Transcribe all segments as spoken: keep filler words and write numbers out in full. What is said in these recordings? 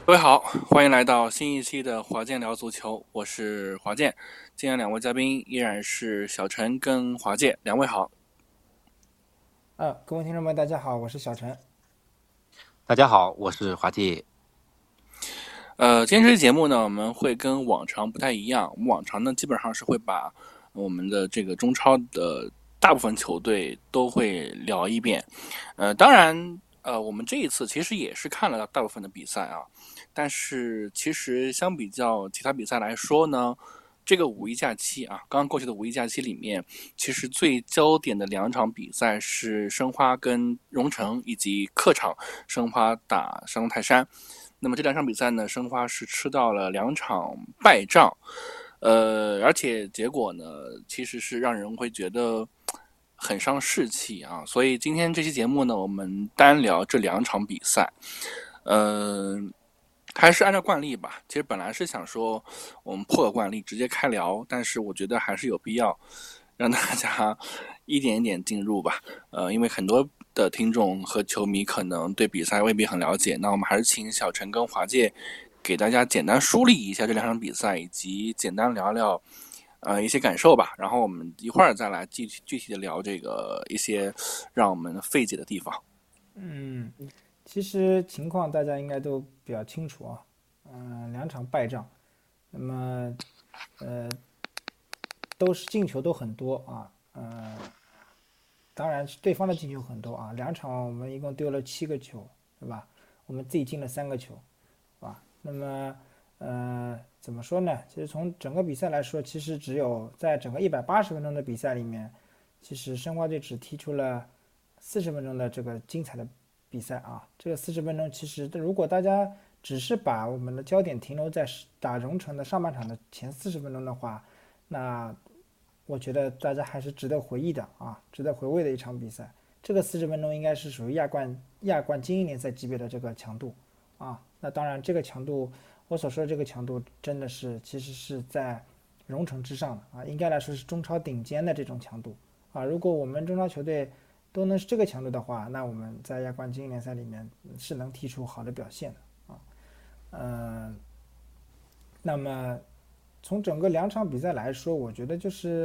各位好，欢迎来到新一期的华健聊足球，我是华健。今天两位嘉宾依然是小陈跟华健，两位好。 啊，各位听众们，大家好，我是小陈。 大家好，我是华姐。 呃，今天这期节目呢，我们会跟往常不太一样。我们往常呢，基本上是会把我们的这个中超的大部分球队都会聊一遍。呃，当然，呃，我们这一次其实也是看了大部分的比赛啊，但是其实相比较其他比赛来说呢，这个五一假期啊，刚刚过去的五一假期里面，其实最焦点的两场比赛是申花跟蓉城，以及客场申花打山东泰山。那么这两场比赛呢，申花是吃到了两场败仗，呃，而且结果呢，其实是让人会觉得很伤士气啊。所以今天这期节目呢，我们单聊这两场比赛，呃，还是按照惯例吧。其实本来是想说我们破个惯例直接开聊，但是我觉得还是有必要让大家一点一点进入吧。呃，因为很多的听众和球迷可能对比赛未必很了解，那我们还是请小陈跟华界给大家简单梳理一下这两场比赛，以及简单聊聊呃一些感受吧。然后我们一会儿再来具体具体的聊这个一些让我们费解的地方。 嗯，其实情况大家应该都比较清楚啊。嗯、两场败仗，那么呃都是进球都很多啊。呃，当然是对方的进球很多啊。两场我们一共丢了七个球，对吧？我们自己进了三个球，是吧？那么呃怎么说呢？其实从整个比赛来说，其实只有在整个一百八十分钟的比赛里面，其实申花队只踢出了四十分钟的这个精彩的比赛啊。这个四十分钟，其实如果大家只是把我们的焦点停留在打蓉城的上半场的前四十分钟的话，那我觉得大家还是值得回忆的啊，值得回味的一场比赛。这个四十分钟应该是属于亚冠亚冠精英联赛级别的这个强度啊。那当然，这个强度，我所说的这个强度，真的是其实是在蓉城之上的啊，应该来说是中超顶尖的这种强度啊。如果我们中超球队都能是这个强度的话，那我们在亚冠精英联赛里面是能踢出好的表现的啊。嗯、那么从整个两场比赛来说，我觉得就是，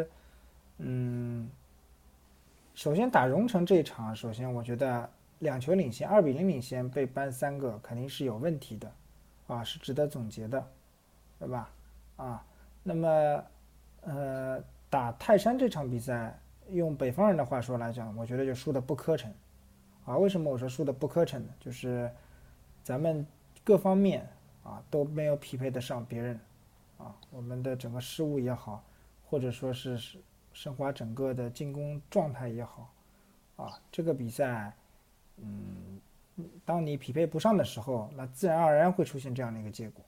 嗯，首先打蓉城这一场，首先我觉得两球领先，二比零领先被扳三个，肯定是有问题的，啊，是值得总结的，对吧？啊，那么呃，打泰山这场比赛，用北方人的话说来讲，我觉得就输的不磕碜啊。为什么我说输的不磕碜呢？就是咱们各方面啊都没有匹配得上别人啊，我们的整个失误也好，或者说是申花整个的进攻状态也好啊，这个比赛，嗯，当你匹配不上的时候，那自然而然会出现这样的一个结果。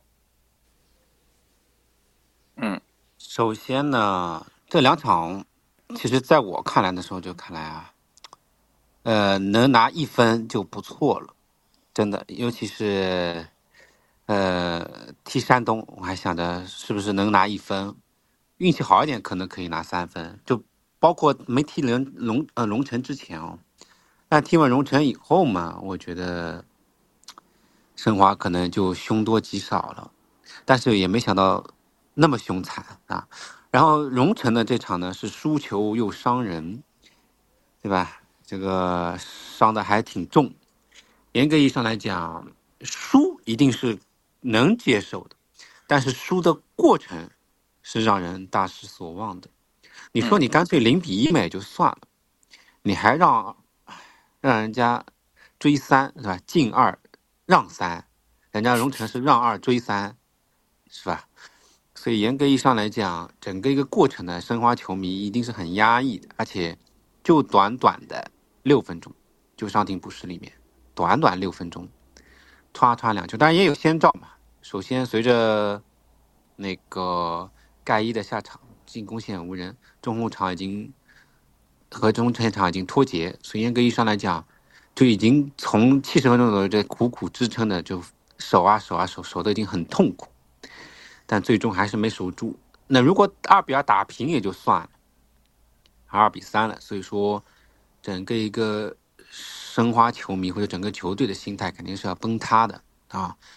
嗯首先呢，这两场，其实在我看来的时候就看来啊，呃，能拿一分就不错了，真的，尤其是呃踢山东，我还想着是不是能拿一分，运气好一点可能可以拿三分，就包括没踢龙龙呃龙城之前哦，但踢完龙城以后嘛，我觉得申花可能就凶多吉少了。但是也没想到那么凶残啊。然后荣城的这场呢是输球又伤人，对吧？这个伤的还挺重。严格意义上来讲，输一定是能接受的，但是输的过程是让人大失所望的。你说嗯你干脆零比一嘛也就算了，你还让让人家追三是吧？进二让三，人家荣城是让二追三，是吧？所以严格意义上来讲，整个一个过程呢，申花球迷一定是很压抑的，而且就短短的六分钟，就伤停补时里面，短短六分钟，歘歘两球，当然也有先兆嘛。首先随着那个盖伊的下场，进攻线无人，中后场已经和中前场已经脱节，所以严格意义上来讲，就已经从七十分钟的这苦苦支撑的，就守啊守啊守，守的已经很痛苦。但最终还是没守住。那如果二比二打平也就算了，二比三了，所以说整个一个申花球迷或者整个球队的心态肯定是要崩塌的啊！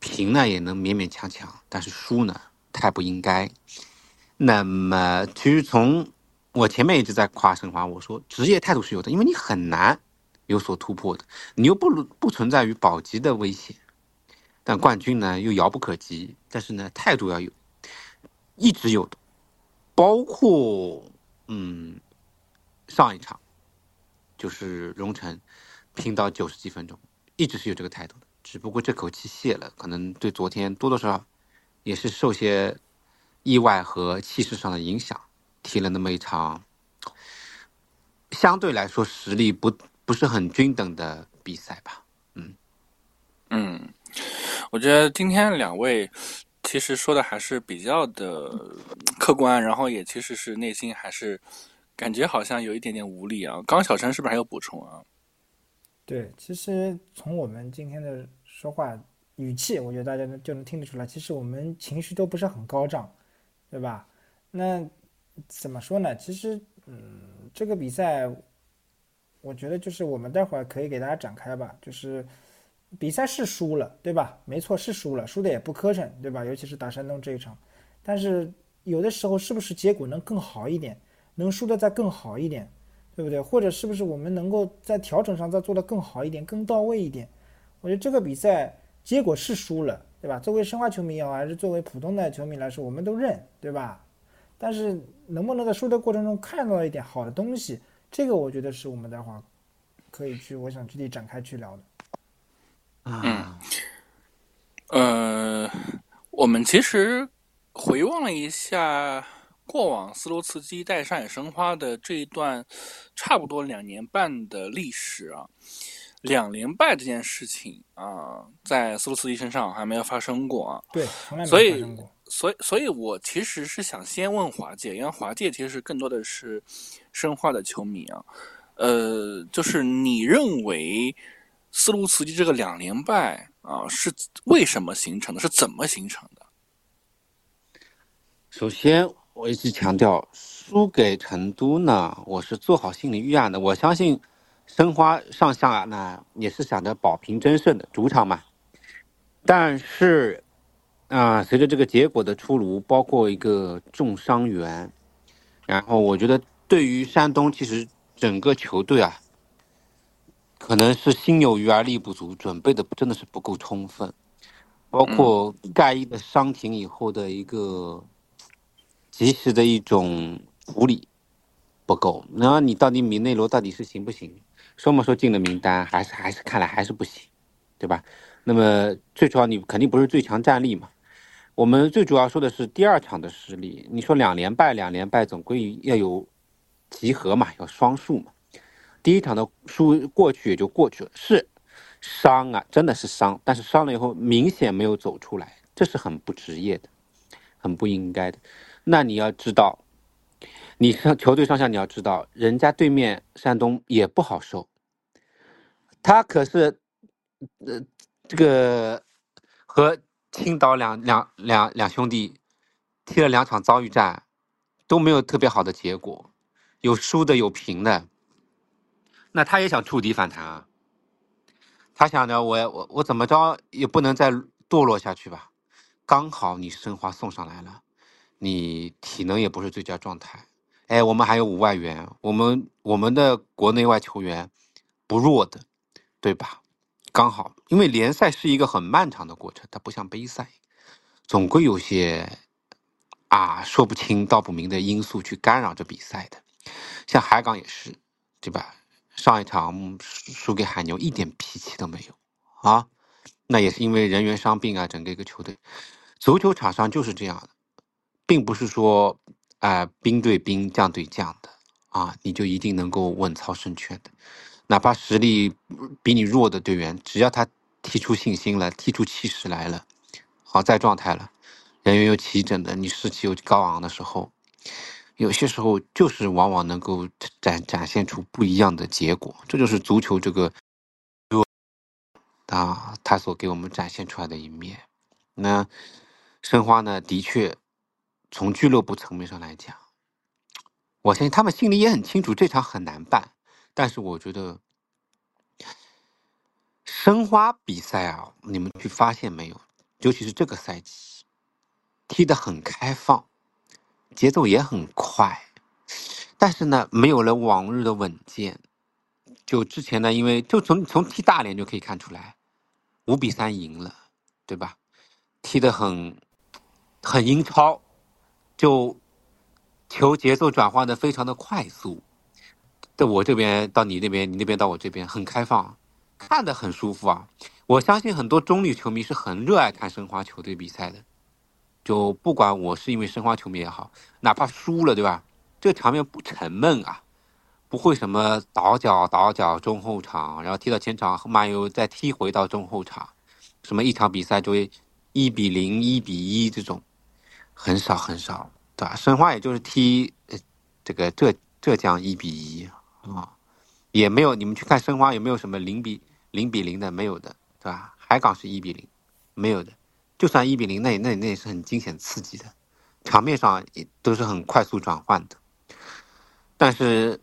平呢也能勉勉强强，但是输呢太不应该。那么其实从我前面一直在夸申花，我说职业态度是有的，因为你很难有所突破的，你又不不存在于保级的危险，但冠军呢又遥不可及，但是呢态度要有，一直有的，包括嗯上一场就是荣城拼到九十几分钟，一直是有这个态度的，只不过这口气泄了，可能对昨天多多少少也是受些意外和气势上的影响，踢了那么一场相对来说实力不不是很均等的比赛吧。嗯嗯，我觉得今天两位其实说的还是比较的客观，然后也其实是内心还是感觉好像有一点点无力啊。刚小陈是不是还有补充啊？ 对，其实从我们今天的说话语气，我觉得大家就能听得出来，其实我们情绪都不是很高涨，对吧？那怎么说呢？其实，嗯，这个比赛，我觉得就是我们待会儿可以给大家展开吧。就是比赛是输了，对吧？没错，是输了，输的也不磕碜，对吧？尤其是打山东这一场，但是有的时候是不是结果能更好一点，能输的再更好一点，对不对？或者是不是我们能够在调整上再做得更好一点、更到位一点？我觉得这个比赛结果是输了，对吧？作为申花球迷也好，还是作为普通的球迷来说，我们都认，对吧？但是能不能在输的过程中看到一点好的东西，这个我觉得是我们待会儿可以去，我想具体展开去聊的。 嗯， 啊， 呃，我们其实回望了一下过往斯洛茨基带上海申花的这一段差不多两年半的历史啊，两连败这件事情啊，在斯洛茨基身上还没有发生过啊， 对，从来没所以有发生过。 所以，所以我其实是想先问华界，因为华界其实更多的是申花的球迷啊，呃，就是你认为斯卢茨基这个两连败啊是为什么形成的？是怎么形成的？ 首先我一直强调，输给成都呢，我是做好心理预案的。我相信申花上下呢也是想着保平争胜的，主场嘛。但是啊、随着这个结果的出炉，包括一个重伤员，然后我觉得对于山东，其实整个球队啊，可能是心有余而力不足，准备的真的是不够充分，包嗯括盖伊的伤停以后的一个及时的一种处理不够。然后你到底米内罗到底是行不行？说嘛说进了名单，还是还是看来还是不行，对吧？那么最主要你肯定不是最强战力嘛。我们最主要说的是第二场的实力。你说两连败，两连败总归要有集合嘛，要双数嘛。第一场的输过去也就过去了，是伤啊，真的是伤，但是伤了以后明显没有走出来，这是很不职业的，很不应该的。那你要知道，你上球队上下你要知道，人家对面山东也不好受，他可是呃这个和青岛两两两两兄弟踢了两场遭遇战，都没有特别好的结果，有输的有平的，那他也想触底反弹啊。他想着我我我怎么着也不能再堕落下去吧。刚好你申花送上来了，你体能也不是最佳状态，哎，我们还有五外援，我们我们的国内外球员不弱的，对吧？刚好，因为联赛是一个很漫长的过程，它不像杯赛，总归有些啊说不清道不明的因素去干扰着比赛的。像海港也是，对吧？上一场输输给海牛，一点脾气都没有啊。那也是因为人员伤病啊，整个一个球队，足球场上就是这样的，并不是说啊、呃兵对兵，将对将的啊，你就一定能够稳操胜券的。哪怕实力比你弱的队员，只要他踢出信心了，踢出气势来了，好在状态了，人员又齐整的，你士气又高昂的时候，有些时候就是往往能够展展现出不一样的结果，这就是足球这个啊，他所给我们展现出来的一面。那申花呢，的确从俱乐部层面上来讲，我相信他们心里也很清楚这场很难办，但是我觉得申花比赛啊，你们去发现没有， 尤其是这个赛季，踢得很开放，节奏也很快，但是呢，没有了往日的稳健。就之前呢，因为就从从踢大连就可以看出来，五比三赢了，对吧？踢得很很英超，就球节奏转换的非常的快速。在我这边到你那边，你那边到我这边，很开放，看得很舒服啊。我相信很多中立球迷是很热爱看申花球队比赛的，就不管我是因为申花球迷也好，哪怕输了，对吧？这个场面不沉闷啊。不会什么倒脚倒脚中后场，然后踢到前场，慢又再踢回到中后场，什么一场比赛就会一比零、一比一这种，很少很少，对吧？申花也就是踢呃这个浙浙江一比一啊，也没有你们去看申花有没有什么零比零比零的，没有的，对吧？海港是一比零，没有的，就算一比零，那那那也是很惊险刺激的，场面上也都是很快速转换的，但是。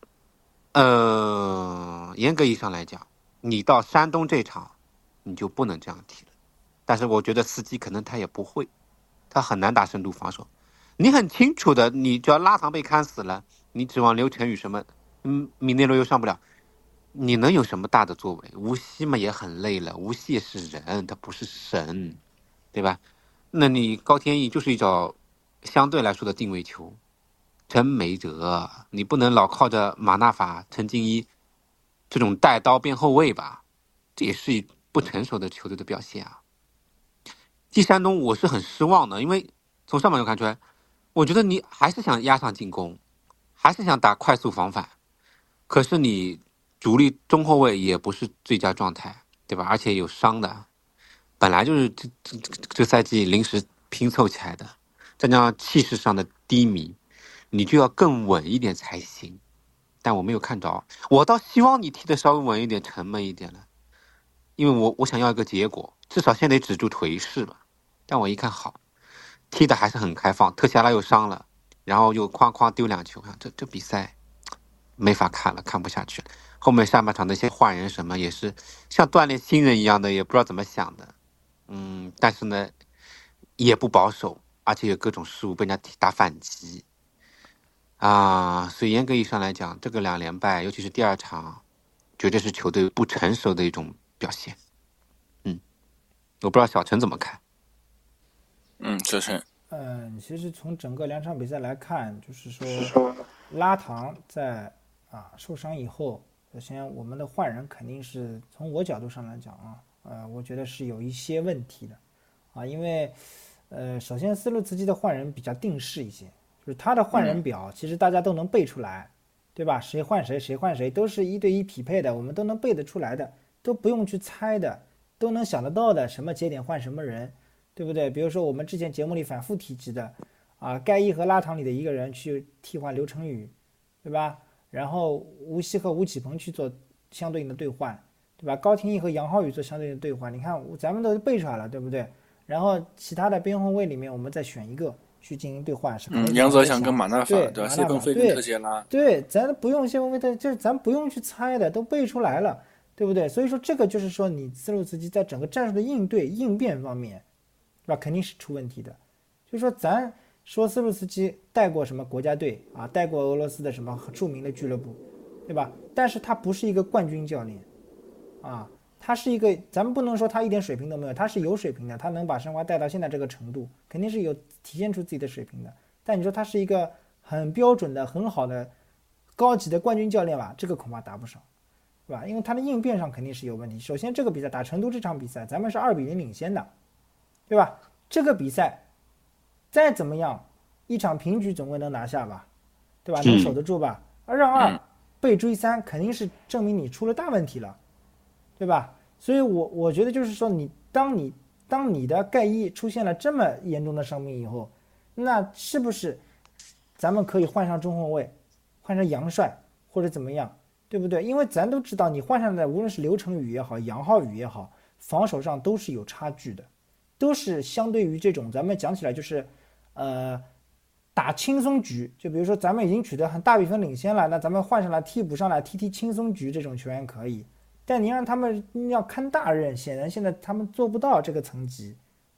呃，严格意义上来讲，你到山东这场，你就不能这样踢了。但是我觉得司机可能他也不会，他很难打深度防守。你很清楚的，你只要拉唐被看死了，你指望刘晨宇什么，嗯，米内罗又上不了，你能有什么大的作为？无锡嘛也很累了，无锡也是人，他不是神，对吧？那你高天意就是一招相对来说的定位球。真没辙，你不能老靠着马纳法、陈静一这种带刀边后卫吧？这也是不成熟的球队的表现啊。踢山东我是很失望的，因为从上半场看出来，我觉得你还是想压上进攻，还是想打快速防反，可是你主力中后卫也不是最佳状态，对吧？而且有伤的，本来就是这这这这赛季临时拼凑起来的，再加上气势上的低迷。你就要更稳一点才行，但我没有看着，我倒希望你踢得稍微稳一点、沉闷一点了，因为我我想要一个结果，至少先得止住颓势吧。但我一看好，踢得还是很开放，特齐拉又伤了，然后又哐哐丢两球，这这比赛没法看了，看不下去了。后面下半场那些换人什么也是像锻炼新人一样的，也不知道怎么想的，嗯，但是呢也不保守，而且有各种失误，被人家打反击。啊，所以严格意义上来讲，这个两连败，尤其是第二场，绝对是球队不成熟的一种表现。嗯，我不知道小陈怎么看。 嗯，小陈， 嗯，其实从整个两场比赛来看，就是说拉唐在啊受伤以后，首先我们的换人肯定是从我角度上来讲啊，呃，我觉得是有一些问题的啊，因为呃，首先斯洛茨基的换人比较定式一些。就是他的换人表，其实大家都能背出来，对吧？谁换谁，谁换谁，都是一对一匹配的，我们都能背得出来的，都不用去猜的，都能想得到的，什么节点换什么人，对不对？比如说我们之前节目里反复提及的，啊，盖伊和拉唐里的一个人去替换刘成宇，对吧？然后吴曦和吴启鹏去做相对应的兑换，对吧？高天意和杨浩宇做相对应的兑换，你看咱们都背出来了，对不对？然后其他的边后卫里面，我们再选一个。去进行兑换是可能嗯，杨泽祥跟马纳法， 对对吧？谢鹏飞跟特谢拉， 对，咱不用谢鹏飞的，就是咱不用去猜的，都背出来了，对不对？所以说这个就是说，你斯洛茨基在整个战术的应对应变方面，是吧？肯定是出问题的。就是说，咱说斯洛茨基带过什么国家队啊，带过俄罗斯的什么著名的俱乐部，对吧？但是他不是一个冠军教练，啊。他是一个，咱们不能说他一点水平都没有，他是有水平的，他能把申花带到现在这个程度，肯定是有体现出自己的水平的。但你说他是一个很标准的、很好的、高级的冠军教练吧，这个恐怕达不上，是吧？因为他的应变上肯定是有问题。首先，这个比赛打成都这场比赛，咱们是二比零领先的，对吧？这个比赛再怎么样，一场平局总归能拿下吧，对吧？能守得住吧？而让二被追三，肯定是证明你出了大问题了。对吧？所以我我觉得就是说你，当你当你的盖伊出现了这么严重的伤病以后，那是不是咱们可以换上中后卫，换上杨帅或者怎么样，对不对？因为咱都知道，你换上的无论是刘成宇也好，杨浩宇也好，防守上都是有差距的，都是相对于这种咱们讲起来就是，呃，打轻松局，就比如说咱们已经取得很大比分领先了，那咱们换上来替补上来踢踢轻松局，这种球员可以。但你让他们要看大任，显然现在他们做不到这个层级，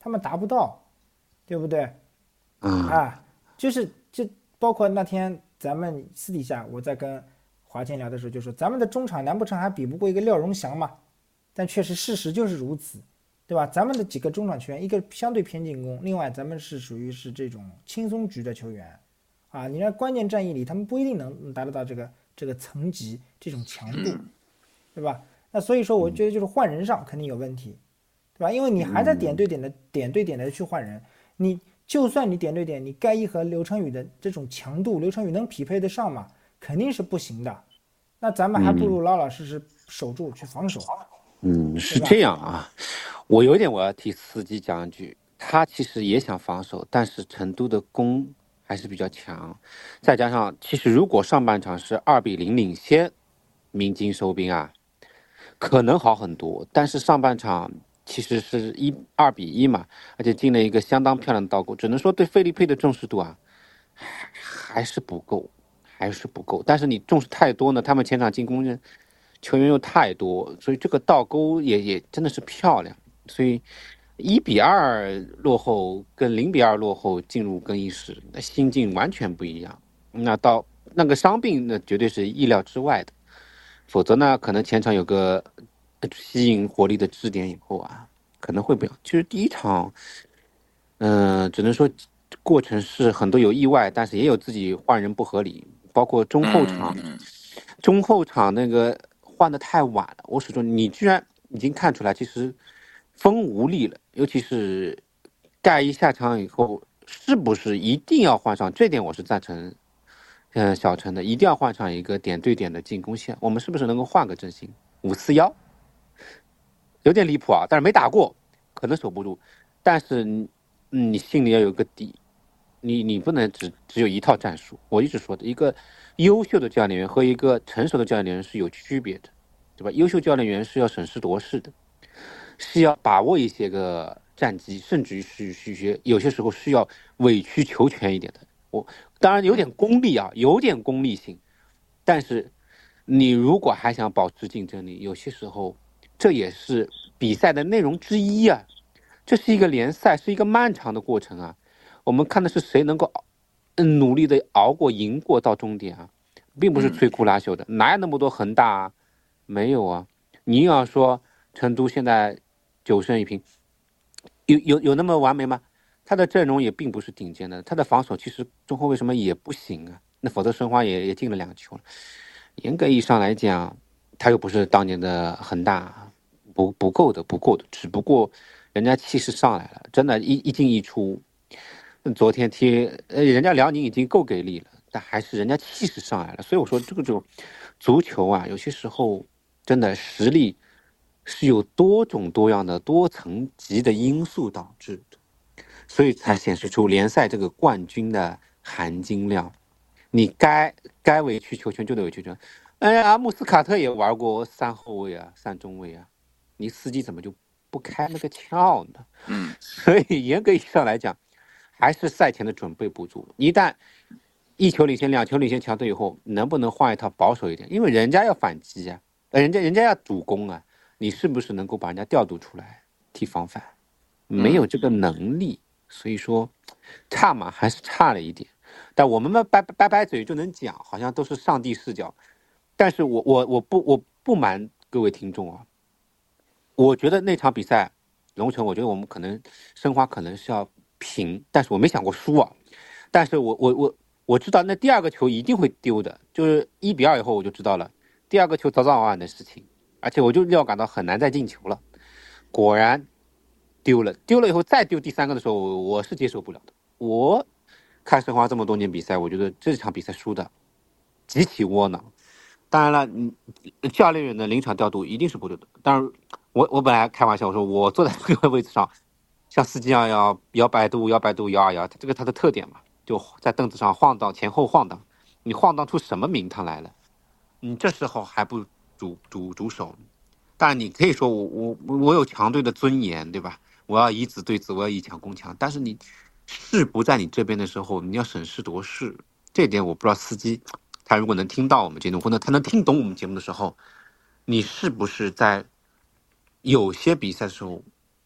他们达不到，对不对？ 嗯啊，就是就包括那天咱们私底下我在跟华健聊的时候就说，咱们的中场难不成还比不过一个廖荣祥吗？但确实事实就是如此，对吧？咱们的几个中场球员，一个相对偏进攻，另外咱们是属于是这种轻松局的球员，啊，你在关键战役里，他们不一定能达得到这个这个层级这种强度，对吧？那所以说，我觉得就是换人上肯定有问题，对吧？因为你还在点对点的点对点的去换人，你就算你点对点，你盖伊和刘晨宇的这种强度，刘晨宇能匹配得上吗？肯定是不行的。那咱们还不如老老实实守住去防守。 嗯，是这样啊。我有点我要替司机讲一句，他其实也想防守，但是成都的攻还是比较强，再加上其实如果上半场是二比零领先，鸣金收兵啊，可能好很多。但是上半场其实是一二比一嘛，而且进了一个相当漂亮的倒钩，只能说对费利佩的重视度啊，还是不够，还是不够。但是你重视太多呢，他们前场进攻人球员又太多，所以这个倒钩也也真的是漂亮。所以一比二落后跟零比二落后进入更衣室，那心境完全不一样。那到那个伤病，那绝对是意料之外的。否则呢，可能前场有个吸引火力的支点以后啊，可能会不一样。其实第一场，嗯、呃，只能说过程是很多有意外，但是也有自己换人不合理，包括中后场，中后场那个换的太晚了。我始终你居然已经看出来，其实风无力了，尤其是盖伊下场以后，是不是一定要换上？这点我是赞成。嗯，小陈的一定要换上一个点对点的进攻线。我们是不是能够换个阵型？五四幺，有点离谱啊，但是没打过，可能守不住。但是你，嗯你心里要有个底，你你不能只只有一套战术。我一直说的，一个优秀的教练员和一个成熟的教练员是有区别的，对吧？优秀教练员是要审时度势的，是要把握一些个战机，甚至于是是些有些时候是要委曲求全一点的。我当然有点功利啊，有点功利性，但是你如果还想保持竞争力，有些时候这也是比赛的内容之一啊。这是一个联赛，是一个漫长的过程啊。我们看的是谁能够嗯努力的熬过、赢过到终点啊，并不是摧枯拉朽的。哪有那么多恒大啊？没有啊。你又要说成都现在九胜一平，有有有那么完美吗？他的阵容也并不是顶尖的，他的防守其实中后卫什么也不行啊。那否则申花也也进了两个球了。严格意义上来讲，他又不是当年的恒大，不不够的，不够的。只不过人家气势上来了，真的，一一进一出。昨天踢，呃，人家辽宁已经够给力了，但还是人家气势上来了。所以我说这个种足球啊，有些时候真的实力是有多种多样的多层级的因素导致的。所以才显示出联赛这个冠军的含金量。你该该委曲求全就得委曲求全。哎呀，穆斯卡特也玩过三后卫啊，三中卫啊，你司机怎么就不开那个窍呢？ 嗯， 所以严格意义上来讲，还是赛前的准备不足。一旦一球领先、两球领先强队以后，能不能换一套保守一点？因为人家要反击啊，人家人家要主攻啊，你是不是能够把人家调度出来踢防反？没有这个能力。所以说差嘛，还是差了一点。但我们嘛掰掰掰嘴就能讲，好像都是上帝视角。但是我我我不我不瞒各位听众啊，我觉得那场比赛龙城，我觉得我们可能申花可能是要平，但是我没想过输啊。但是我我我我知道那第二个球一定会丢的，就是一比二以后我就知道了，第二个球早早晚晚的事情，而且我就料感到很难再进球了。果然丢了，丢了以后再丢第三个的时候，我是接受不了的。我看申花这么多年比赛，我觉得这场比赛输的极其窝囊。当然了，嗯，教练员的临场调度一定是不对的。当然，我我本来开玩笑，我说我坐在这个位置上，像司机一样要摇摆度、摇摆度、摇啊摇，这个他的特点嘛，就在凳子上晃荡，前后晃荡，你晃荡出什么名堂来了？你这时候还不主主主守？当然，你可以说我我我有强队的尊严，对吧？我要以子对子，我要以强攻强。但是你势不在你这边的时候，你要审时度势。这点我不知道司机他如果能听到我们节目，或者他能听懂我们节目的时候，你是不是在有些比赛的时候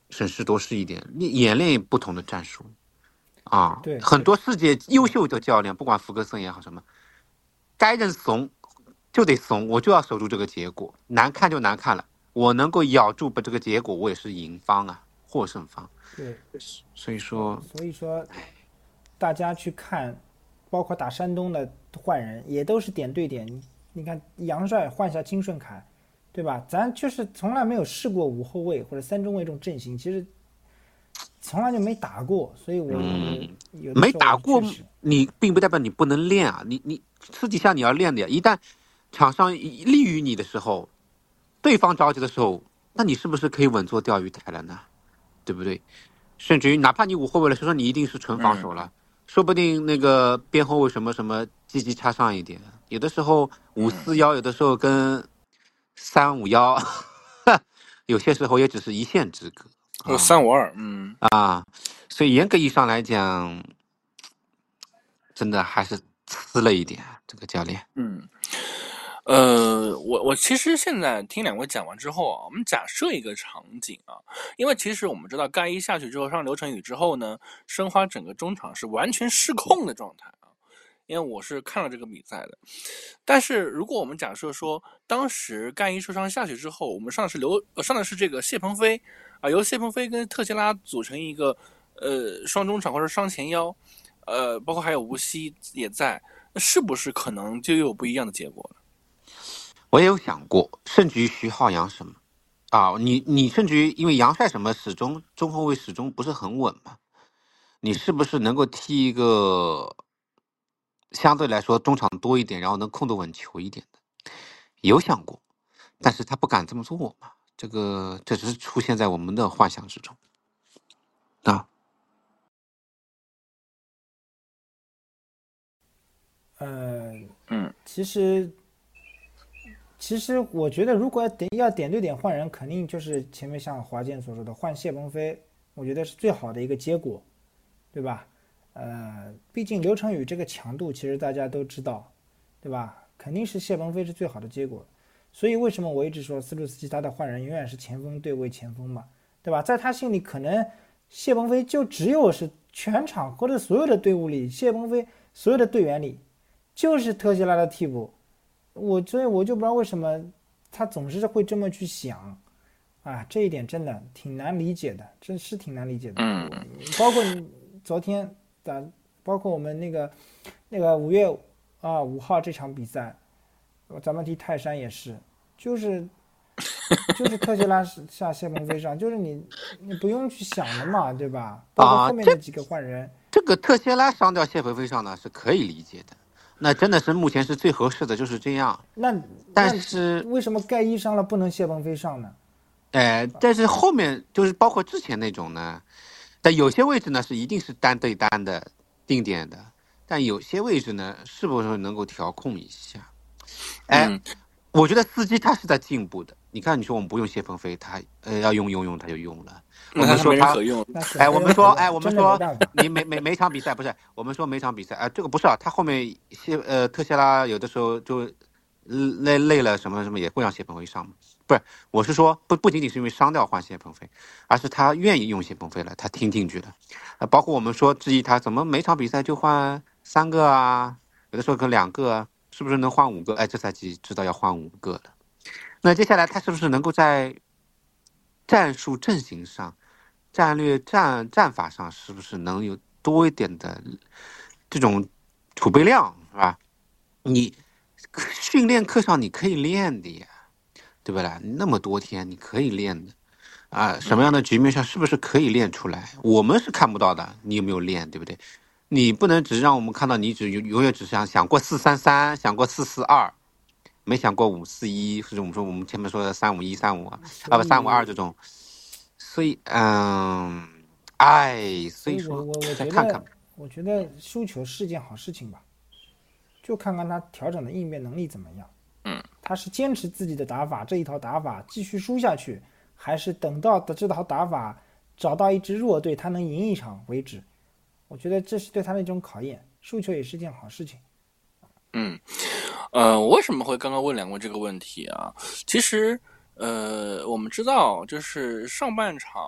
审时度势一点，演练不同的战术啊。 对， 很多世界优秀的教练，不管福格森也好什么，该认怂就得怂，我就要守住这个结果，难看就难看了，我能够咬住把这个结果，我也是赢方啊，获胜方。 对， 所以说， 所以说大家去看，包括打山东的换人，也都是点对点。你看杨帅换下金顺凯，对吧？咱就是从来没有试过五后卫或者三中卫这种阵型，其实从来就没打过，所以我、 嗯、 我有的没时候打过确实， 你，并不代表你不能练啊。你你私底下你要练的呀。一旦场上利于你的时候，对方着急的时候，那你是不是可以稳坐钓鱼台了呢？对不对？甚至于哪怕你五后卫了，谁说你一定是纯防守了？嗯、说不定那个边后卫什么什么积极插上一点。有的时候五四幺，有的时候跟三五幺，有些时候也只是一线之隔。 有三五二，嗯啊，所以严格意义上来讲，真的还是次了一点这个教练。 嗯。呃，我我其实现在听两位讲完之后啊，我们假设一个场景啊，因为其实我们知道盖伊下去之后上刘晨宇之后呢，申花整个中场是完全失控的状态啊，因为我是看了这个比赛的。但是如果我们假设说，当时盖伊受伤下去之后，我们上的是刘呃上的是这个谢鹏飞啊，由谢鹏飞跟特谢拉组成一个呃双中场或者双前腰，呃，包括还有吴曦也在，那是不是可能就有不一样的结果呢？ 我也有想过，甚至于徐浩洋什么啊，你你甚至于因为杨帅什么始终中后卫始终不是很稳嘛，你是不是能够踢一个相对来说中场多一点，然后能控得稳球一点的？有想过，但是他不敢这么做嘛，这个这只是出现在我们的幻想之中啊。 呃， 嗯， 其实。其实我觉得，如果要点要点对点换人，肯定就是前面像华健所说的换谢鹏飞，我觉得是最好的一个结果，对吧？呃，毕竟刘晨宇这个强度，其实大家都知道，对吧？肯定是谢鹏飞是最好的结果。所以为什么我一直说斯图斯基他的换人永远是前锋对位前锋嘛，对吧？在他心里，可能谢鹏飞就只有是全场或者所有的队伍里，谢鹏飞所有的队员里，就是特谢拉的替补。我所以我就不知道为什么他总是会这么去想，啊，这一点真的挺难理解的，真是挺难理解的。 嗯， 包括你昨天打，包括我们那个那个五月啊五号这场比赛，咱们踢泰山也是，就是就是特谢拉下谢鹏飞上，就是你你不用去想的嘛，对吧？包括后面的几个换人， 啊、这, 这个特谢拉伤掉谢鹏飞上呢是可以理解的。那真的是目前是最合适的，就是这样。 那但是为什么盖伊伤了不能谢鹏飞上呢？ 哎，但是后面就是包括之前那种呢，但有些位置呢是一定是单对单的定点的，但有些位置呢是不是能够调控一下？哎， 嗯、 我觉得司机他是在进步的。你看，你说我们不用谢鹏飞，他呃要用用用他就用了。我们说他，哎，我们说，哎，我们说你每每每场比赛不是，我们说每场比赛，哎、呃，这个不是啊，他后面谢呃特谢拉有的时候就累累了什么什么也会让谢鹏飞上嘛，不是，我是说不不仅仅是因为伤掉换谢鹏飞，而是他愿意用谢鹏飞了，他听进去了，呃，包括我们说质疑他怎么每场比赛就换三个啊，有的时候可能两个、啊，是不是能换五个？哎，这赛季知道要换五个了，那接下来他是不是能够在战术阵型上？战略战战法上是不是能有多一点的这种储备量，是吧？你训练课上你可以练的呀，对不啦？那么多天你可以练的啊，什么样的局面上是不是可以练出来？我们是看不到的，你有没有练，对不对？你不能只让我们看到你只永远只想想过四三三，想过四四二，没想过五四一，或者我们说我们前面说的三五一、三五啊，啊不三五二这种。所以，嗯，哎，所以说， 我我我觉看看得，我觉得输球是件好事情吧，就看看他调整的应变能力怎么样。 嗯， 他是坚持自己的打法这一套打法继续输下去，还是等到的这套打法找到一支弱队，他能赢一场为止？我觉得这是对他的一种考验。输球也是件好事情。 嗯，呃，我为什么会刚刚问两位这个问题啊？其实。呃，我们知道，就是上半场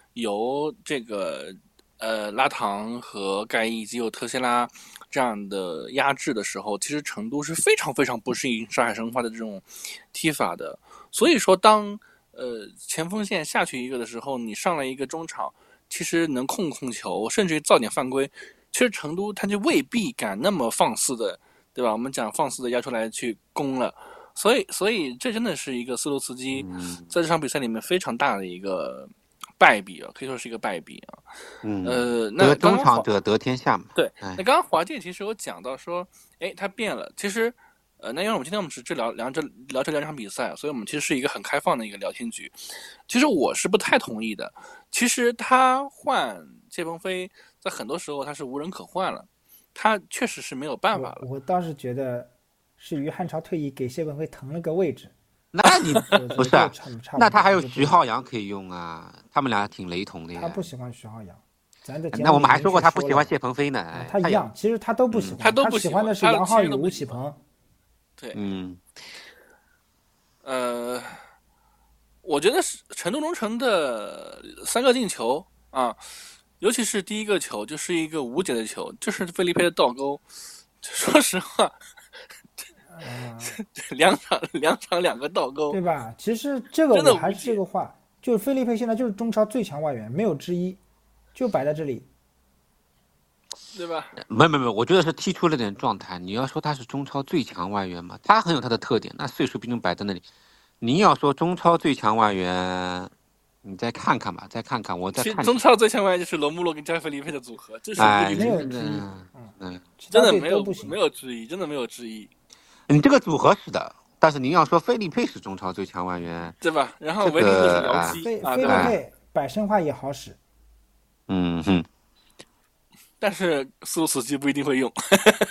由这个呃拉唐和盖伊以及有特谢拉这样的压制的时候，其实成都是非常非常不适应上海申花的这种踢法的。所以说当呃前锋线下去一个的时候，你上来一个中场，其实能控控球，甚至于造点犯规，其实成都他就未必敢那么放肆的，对吧？我们讲放肆的要出来去攻了。所以，所以这真的是一个斯卢茨基在这场比赛里面非常大的一个败笔啊，可以说是一个败笔啊。 嗯， 呃，那得中场者得天下嘛。 对，那刚刚华健其实有讲到说，哎，他变了。其实，呃，那因为我们今天我们只聊聊这聊这两场比赛，所以我们其实是一个很开放的一个聊天局。其实我是不太同意的。其实他换谢鹏飞，在很多时候他是无人可换了，他确实是没有办法了。 我, 我倒是觉得是于汉朝退役给谢鹏飞腾了个位置。 那你不是、啊？那他还有徐浩洋可以用啊，他们俩挺雷同的呀。 他不喜欢徐浩洋。咱的那我们还说过他不喜欢谢鹏飞呢。 啊、他一样，其实他都不喜欢， 嗯、他都不喜欢的是杨浩宇、吴启鹏。 对， 嗯， 呃，我觉得是成都龙城的三个进球啊，尤其是第一个球就是一个无解的球，就是费利佩的倒钩。说实话， 啊、 两场两场两个倒钩， 对吧？其实这个我还是这个话，就是费利佩现在就是中超最强外援，没有之一。就摆在这里， 对吧？ 没没没，我觉得是踢出了点状态。你要说他是中超最强外援嘛，他很有他的特点，那岁数毕竟摆在那里。你要说中超最强外援，你再看看吧，再看看，我再看。 中超最强外援就是罗穆洛跟加菲利佩的组合，这是哎， 没有之一， 嗯， 真的没有没有之一，真的没有之一。 你这个组合是的，但是您要说菲利佩是中超最强外援， 对吧？然后维林克是姚基， 菲菲利佩摆申花也好使。 嗯哼， 但是斯卢茨基不一定会用。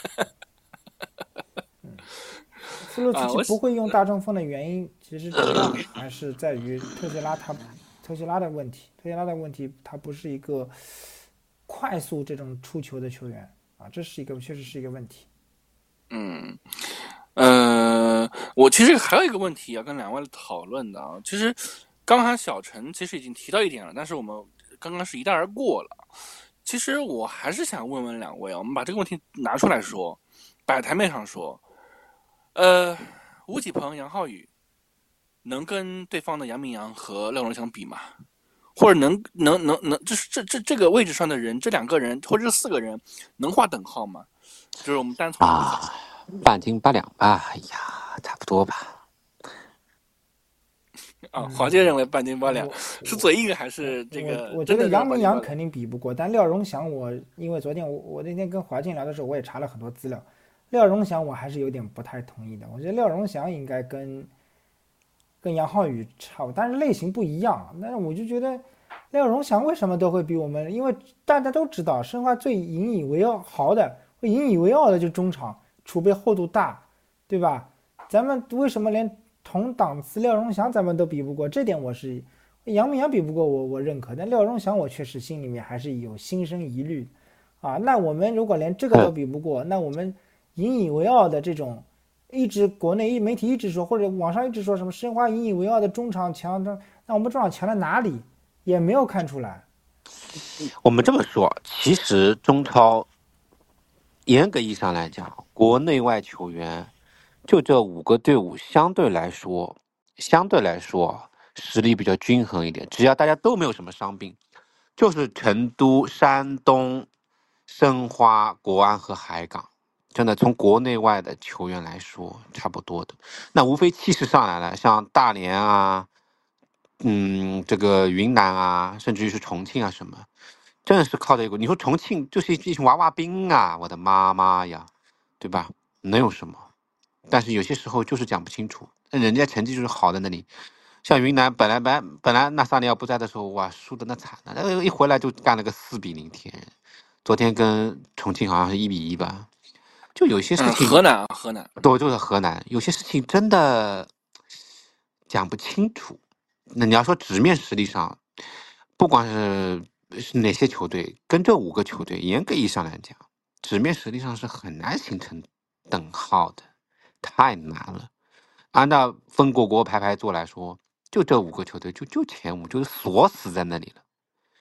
嗯、斯卢茨基不会用大中锋的原因，其实主要还是在于特谢拉他特谢拉的问题。特谢拉的问题，他不是一个快速这种出球的球员啊，这是一个确实是一个问题。 嗯，呃，我其实还有一个问题要跟两位讨论的啊，其实刚才小陈其实已经提到一点了，但是我们刚刚是一带而过了。其实我还是想问问两位啊，我们把这个问题拿出来说，摆台面上说，呃，吴启鹏、杨浩宇能跟对方的杨明洋和廖荣祥比吗？或者能能能能，就是这这这个位置上的人，这两个人或者这四个人能划等号吗？就是我们单从啊，半斤八两吧，哎呀，差不多吧。 啊，华健认为半斤八两、嗯、是嘴硬还是这个？ 我, 我觉得杨明洋肯定比不过，但廖荣祥我因为昨天我我那天跟华健聊的时候，我也查了很多资料，廖荣祥我还是有点不太同意的。我觉得廖荣祥应该跟跟杨浩宇差不多，但是类型不一样。但是我就觉得廖荣祥为什么都会比我们？因为大家都知道，申花最引以为豪的、会引以为傲的就是中场储备厚度大，对吧？咱们为什么连同档次廖荣祥咱们都比不过？这点我是杨明洋比不过我，我认可。但廖荣祥我确实心里面还是有心生疑虑啊。那我们如果连这个都比不过，那我们引以为傲的这种，一直国内媒体一直说，或者网上一直说什么申花引以为傲的中场强，那我们中场强在哪里？也没有看出来。 我们这么说，其实中超严格意义上来讲，国内外球员就这五个队伍相对来说，相对来说实力比较均衡一点。只要大家都没有什么伤病，就是成都、山东、申花、国安和海港，真的从国内外的球员来说，差不多的。那无非气势上来了，像大连啊。嗯，这个云南啊，甚至于是重庆啊，什么，真的是靠这个。你说重庆就是一群娃娃兵啊，我的妈妈呀，对吧？能有什么？但是有些时候就是讲不清楚，人家成绩就是好在那里。像云南本来本来本来那萨尼奥不在的时候，哇，输的那惨了，一回来就干了个四比零天。昨天跟重庆好像是一比一吧，就有些事情。 嗯、河南河南， 对，就是河南，有些事情真的讲不清楚。那你要说纸面实力上，不管是是哪些球队，跟这五个球队严格意义上来讲，纸面实力上是很难形成等号的，太难了。按照分国国排排坐来说，就这五个球队就就前五，就是锁死在那里了。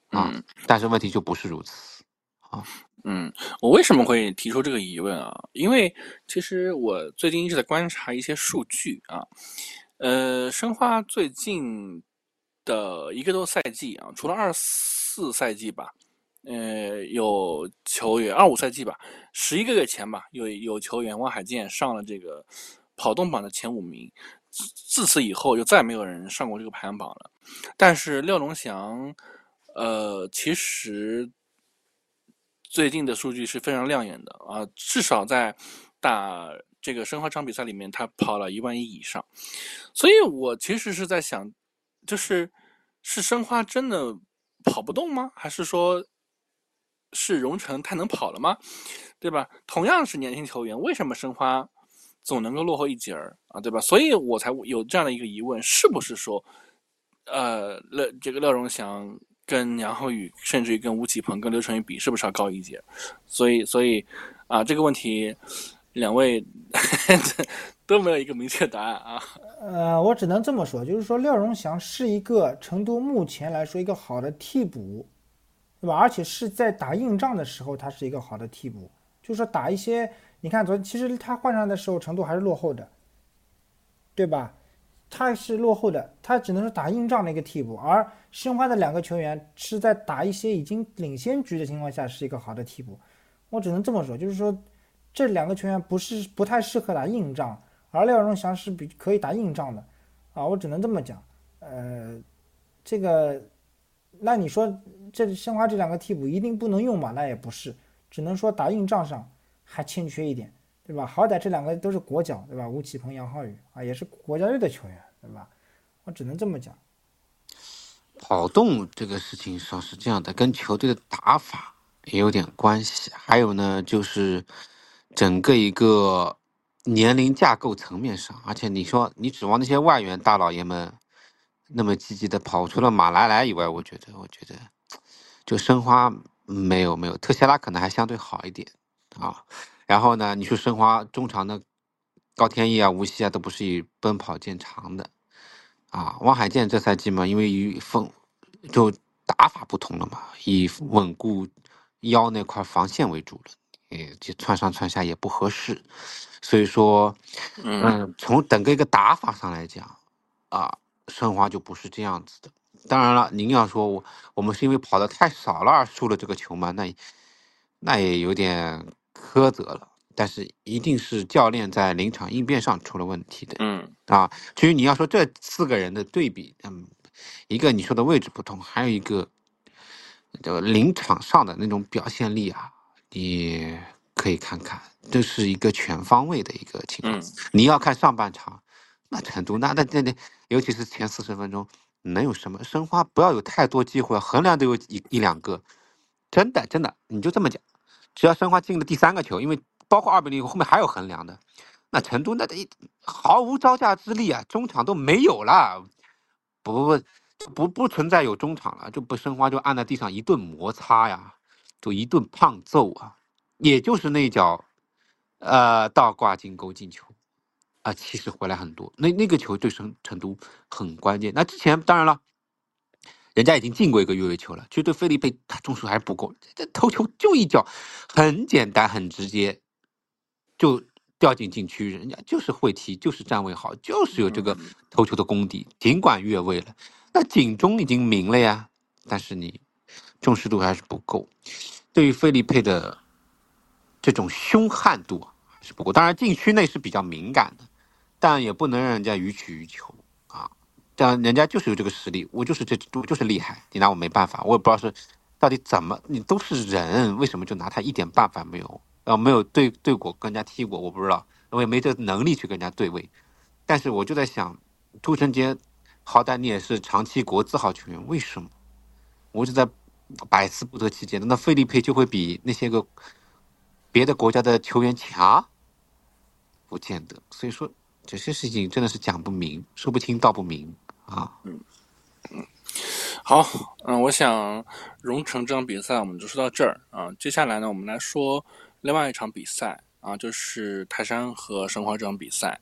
啊， 嗯但是问题就不是如此啊。 嗯，我为什么会提出这个疑问啊？因为其实我最近一直在观察一些数据啊，呃，申花最近的一个多赛季啊，除了二四赛季吧，呃，有球员二五赛季吧，十一个月前吧，有有球员汪海健上了这个跑动榜的前五名，自此以后就再没有人上过这个排行榜了。但是廖龙祥，呃，其实最近的数据是非常亮眼的啊，至少在打这个申花场比赛里面，他跑了一万一以上。所以我其实是在想，就是是申花真的跑不动吗？还是说是荣成太能跑了吗？对吧？同样是年轻球员，为什么申花总能够落后一截儿啊？对吧？所以我才有这样的一个疑问：是不是说，呃，廖这个廖荣祥跟杨浩宇，甚至于跟吴启鹏、跟刘晨宇比，是不是要高一截？所以，所以啊，这个问题，两位都没有一个明确答案啊。 呃，我只能这么说，就是说廖荣祥是一个成都目前来说一个好的替补，对吧？而且是在打硬仗的时候，他是一个好的替补。就是说打一些，你看昨其实他换上的时候，成都还是落后的，对吧？他是落后的，他只能是打硬仗的一个替补。而申花的两个球员是在打一些已经领先局的情况下，是一个好的替补。我只能这么说，就是说这两个球员不是不太适合打硬仗，而廖荣祥是比可以打硬仗的啊。我只能这么讲。呃，这个，那你说这申花这两个替补一定不能用吗？那也不是，只能说打硬仗上还欠缺一点，对吧？好歹这两个都是国脚，对吧？吴启鹏、杨浩宇啊，也是国家队的球员，对吧？我只能这么讲。 跑动这个事情上是这样的，跟球队的打法也有点关系。还有呢，就是整个一个年龄架构层面上，而且你说你指望那些外援大老爷们那么积极的跑，除了马来莱以外，我觉得，我觉得就申花没有没有，特谢拉可能还相对好一点啊。然后呢，你说申花中场的高天意啊、吴曦啊，都不是以奔跑见长的。啊，汪海健这赛季嘛，因为以风就打法不同了嘛，以稳固腰那块防线为主了，也就窜上窜下也不合适，所以说，嗯，从整个一个打法上来讲，啊，申花就不是这样子的。当然了，您要说我我们是因为跑得太少了而输了这个球嘛，那那也有点苛责了。但是一定是教练在临场应变上出了问题的。 嗯啊，至于你要说这四个人的对比，嗯，一个你说的位置不同，还有一个这个临场上的那种表现力啊，你可以看看，这是一个全方位的一个情况。 嗯你要看上半场，那成都那那那那，尤其是前四十分钟，能有什么？申花不要有太多机会，衡量都有一一两个，真的真的，你就这么讲，只要申花进了第三个球，因为包括二比零后面还有衡量的。那成都那一毫无招架之力啊，中场都没有了，不不不不存在有中场了，就不申花就按在地上一顿摩擦呀，就一顿胖揍啊，也就是那一脚，呃，倒挂金钩进球啊，其实回来很多，那那个球对成成都很关键。那之前当然了，人家已经进过一个越位球了，其实对菲利佩他中数还不够，这头球就一脚，很简单很直接，就掉进禁区，人家就是会踢，就是站位好，就是有这个头球的功底。尽管越位了，那警钟已经鸣了呀，但是你重视度还是不够。对于费利佩的这种凶悍度还是不够。当然禁区内是比较敏感的，但也不能让人家予取予求啊。这样人家就是有这个实力，我就是这我就是厉害，你拿我没办法。我也不知道是到底怎么，你都是人，为什么就拿他一点办法没有？呃，没有对对过，跟人家踢过，我不知道，我也没这能力去跟人家对位。但是我就在想，朱晨杰，好歹你也是长期国字号球员，为什么？我就在百思不得其解的。那费利佩就会比那些个别的国家的球员强？不见得。所以说这些事情真的是讲不明，说不清道不明啊。 嗯嗯，好，嗯，我想荣成这场比赛我们就说到这儿啊。接下来呢，我们来说另外一场比赛啊，就是泰山和申花这场比赛。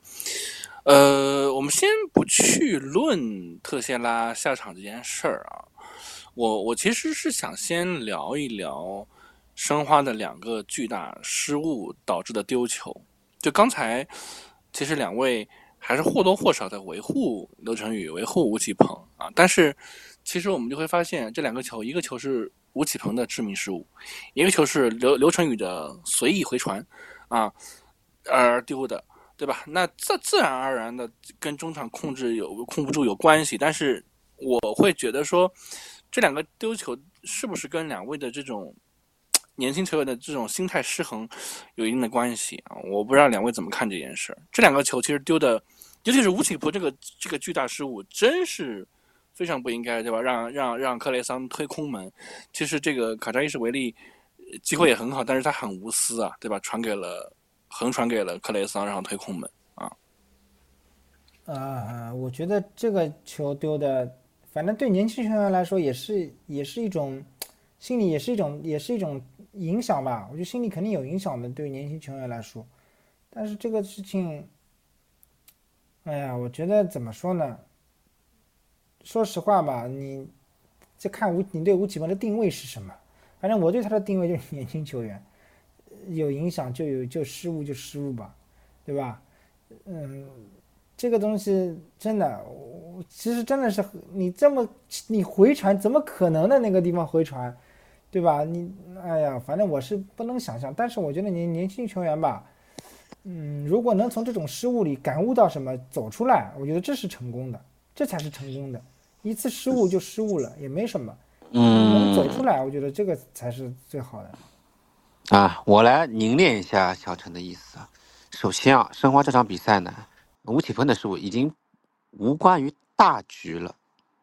呃，我们先不去论特谢拉下场这件事儿啊， 我我其实是想先聊一聊申花的两个巨大失误导致的丢球。就刚才，其实两位还是或多或少在维护刘晨宇、维护吴启鹏啊，但是其实我们就会发现，这两个球，一个球是吴启鹏的致命失误，一个球是刘刘晨宇的随意回传啊而丢的。对吧？那这自然而然的跟中场控制有控不住有关系，但是我会觉得说，这两个丢球是不是跟两位的这种年轻球员的这种心态失衡有一定的关系啊？我不知道两位怎么看这件事。这两个球其实丢的，尤其是吴启博这个这个巨大失误，真是非常不应该，对吧？让让让克雷桑推空门，其实这个卡扎伊什维利机会也很好，但是他很无私啊，对吧？传给了横传给了克雷桑，然后推空门啊。 呃，我觉得这个球丢的，反正对年轻球员来说也是也是一种心理，也是一种也是一种影响吧。我觉得心理肯定有影响的，对于年轻球员来说。但是这个事情，哎呀，我觉得怎么说呢？说实话吧，你这看吴你对吴启文的定位是什么？反正我对他的定位就是年轻球员，有影响就有就失误就失误吧，对吧？嗯，这个东西真的，其实真的是你这么你回传怎么可能的那个地方回传，对吧？你哎呀，反正我是不能想象。但是我觉得年年轻球员吧，嗯，如果能从这种失误里感悟到什么，走出来，我觉得这是成功的，这才是成功的。一次失误就失误了，也没什么，能走出嗯来，我觉得这个才是最好的。 啊，我来凝练一下小陈的意思啊。首先啊，申花这场比赛呢，吴启峰的失误已经无关于大局了，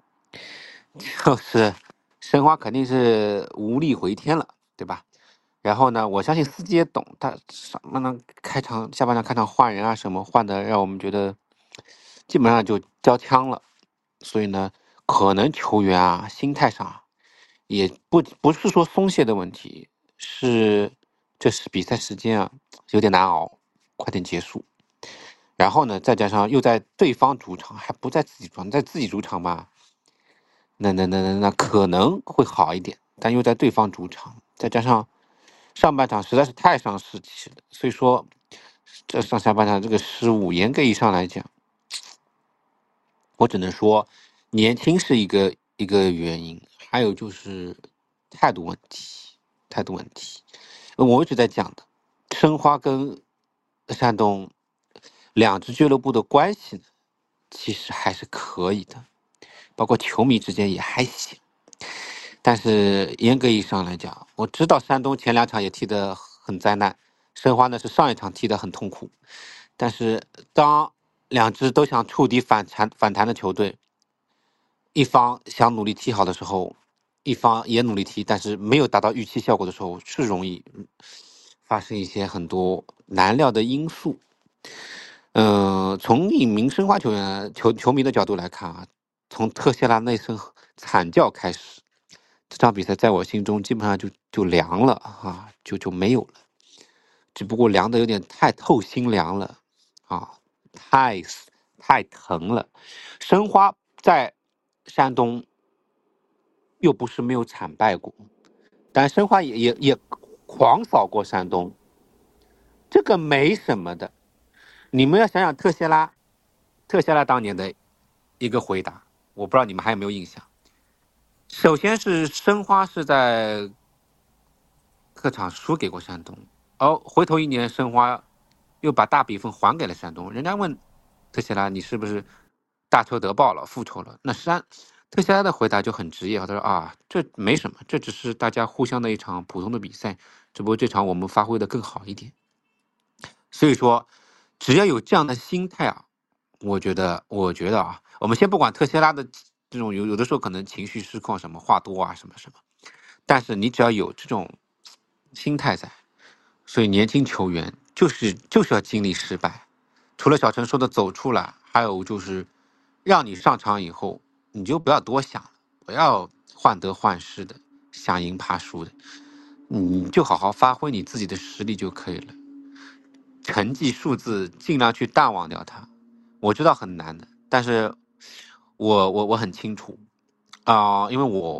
就是申花肯定是无力回天了，对吧？然后呢，我相信司机也懂，他上半场开场、下半场开场换人啊什么换的，让我们觉得基本上就交枪了。所以呢，可能球员啊心态上啊也不不是说松懈的问题，是这是比赛时间啊有点难熬，快点结束。然后呢，再加上又在对方主场，还不在自己主场，在自己主场吧，那那那那那可能会好一点，但又在对方主场，再加上上半场实在是太伤士气了，所以说这上下半场这个失误，严格意义上来讲，我只能说年轻是一个一个原因，还有就是态度问题，态度问题。我一直在讲的，申花跟山东两支俱乐部的关系呢，其实还是可以的，包括球迷之间也还行。但是严格意义上来讲，我知道山东前两场也踢得很灾难，申花呢是上一场踢得很痛苦。但是当两支都想触底反弹反弹的球队，一方想努力踢好的时候，一方也努力踢，但是没有达到预期效果的时候，是容易发生一些很多难料的因素。嗯、呃，从一名申花球员球球迷的角度来看啊，从特谢拉那声惨叫开始，这场比赛在我心中基本上就就凉了啊，就就没有了。只不过凉的有点太透心凉了啊，太太疼了。申花在山东又不是没有惨败过，但申花也也也狂扫过山东，这个没什么的。你们要想想特谢拉，特谢拉当年的一个回答，我不知道你们还有没有印象。首先是申花是在客场输给过山东，而回头一年申花又把大比分还给了山东。人家问特谢拉你是不是大仇得报了、复仇了？那山特谢拉的回答就很直接，他说啊，这没什么，这只是大家互相的一场普通的比赛，只不过这场我们发挥的更好一点。所以说，只要有这样的心态啊，我觉得，我觉得啊，我们先不管特谢拉的这种有有的时候可能情绪失控，什么话多啊，什么什么，但是你只要有这种心态在，所以年轻球员就是就是要经历失败，除了小陈说的走出来，还有就是让你上场以后，你就不要多想了，不要患得患失的想赢怕输的，你就好好发挥你自己的实力就可以了。成绩数字尽量去淡忘掉它，我知道很难的，但是我我我很清楚啊、呃因为我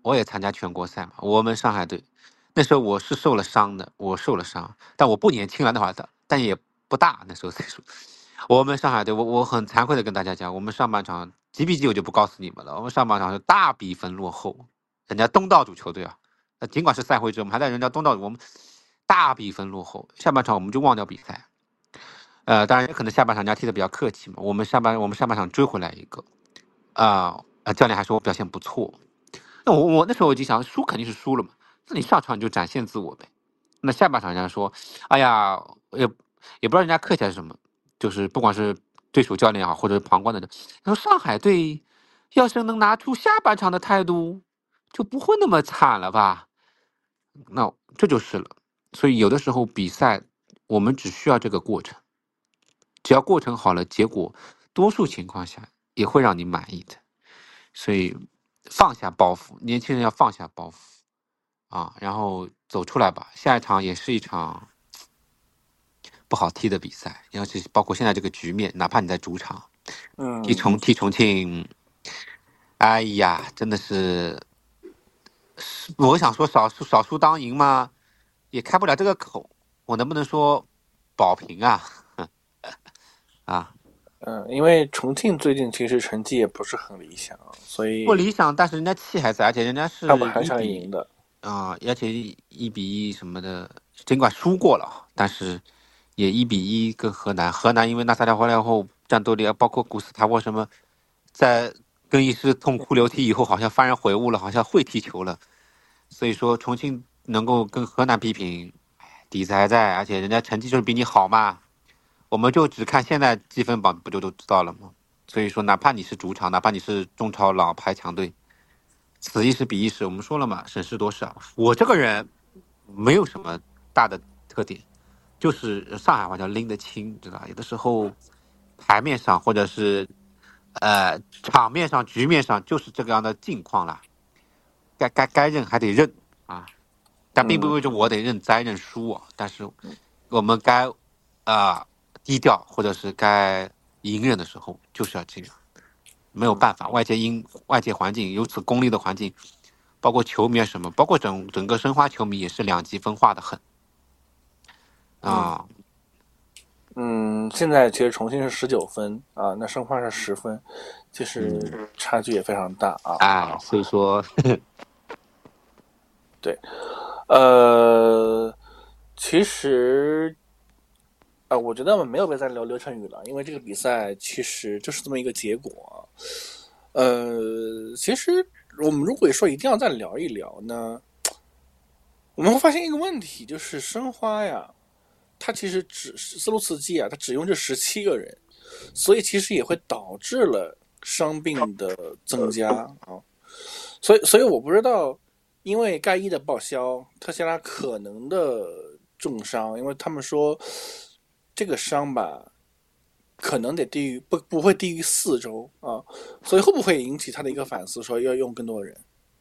我也参加全国赛嘛，我们上海队那时候我是受了伤的，我受了伤，但我不年轻了那会儿的，但也不大，那时候岁数。我们上海队，我我很惭愧的跟大家讲，我们上半场几比几我就不告诉你们了，我们上半场是大比分落后，人家东道主球队啊，那尽管是赛会制，我们还在人家东道主，我们大比分落后，下半场我们就忘掉比赛。呃，当然也可能下半场人家踢的比较客气嘛，我们下半我们上半场追回来一个，啊、呃，教练还说我表现不错，那我我那时候我就想，输肯定是输了嘛，那你上场你就展现自我呗。那下半场人家说，哎呀，也也不知道人家客气还是什么，就是不管是对手教练也好，或者是旁观的人，他说上海队要是能拿出下半场的态度，就不会那么惨了吧？那这就是了。所以有的时候比赛，我们只需要这个过程，只要过程好了，结果多数情况下也会让你满意的。所以放下包袱，年轻人要放下包袱啊，然后走出来吧。下一场也是一场不好踢的比赛，尤其包括现在这个局面，哪怕你在主场嗯， 踢重踢重庆，哎呀，真的是，我想说少输少输当赢嘛，也开不了这个口。我能不能说保平啊？啊， 嗯，因为重庆最近其实成绩也不是很理想，所以不理想，但是人家气还在，而且人家是他们还想一比赢的。 啊，而且一比一什么的，尽管输过了，但是也一比一跟河南。河南因为纳萨条回来后战斗力，包括古斯塔沃什么，在更衣室痛哭流涕以后，好像幡然悔悟了，好像会踢球了。所以说重庆能够跟河南比拼，底子还在，而且人家成绩就是比你好嘛。我们就只看现在积分榜，不就都知道了吗？所以说，哪怕你是主场，哪怕你是中超老牌强队，此一时彼一时，我们说了嘛，审时度势啊。我这个人没有什么大的特点，就是上海话叫拎得清，知道吧？有的时候牌面上或者是呃场面上、局面上就是这个样的境况啦，该该该认还得认啊，但并不意味着我得认栽认输啊。但是我们该啊、呃、低调，或者是该隐忍的时候，就是要这样。没有办法，外界因外界环境如此功利的环境，包括球迷啊什么，包括整整个申花球迷也是两极分化的很啊。 嗯，现在其实重庆是十九分啊，那申花是十分，其实差距也非常大啊。 哎，所以说， 对，呃，其实。啊、呃，我觉得我们没有必要再聊刘晨宇了，因为这个比赛其实就是这么一个结果。呃，其实我们如果说一定要再聊一聊呢，我们会发现一个问题，就是申花呀，它其实只斯卢茨基啊，它只用这十七个人，所以其实也会导致了伤病的增加啊。所以，所以我不知道，因为盖伊的报销，特斯拉可能的重伤，因为他们说。这个伤吧，可能得低于不不会低于四周啊，所以会不会引起他的一个反思，说要用更多人？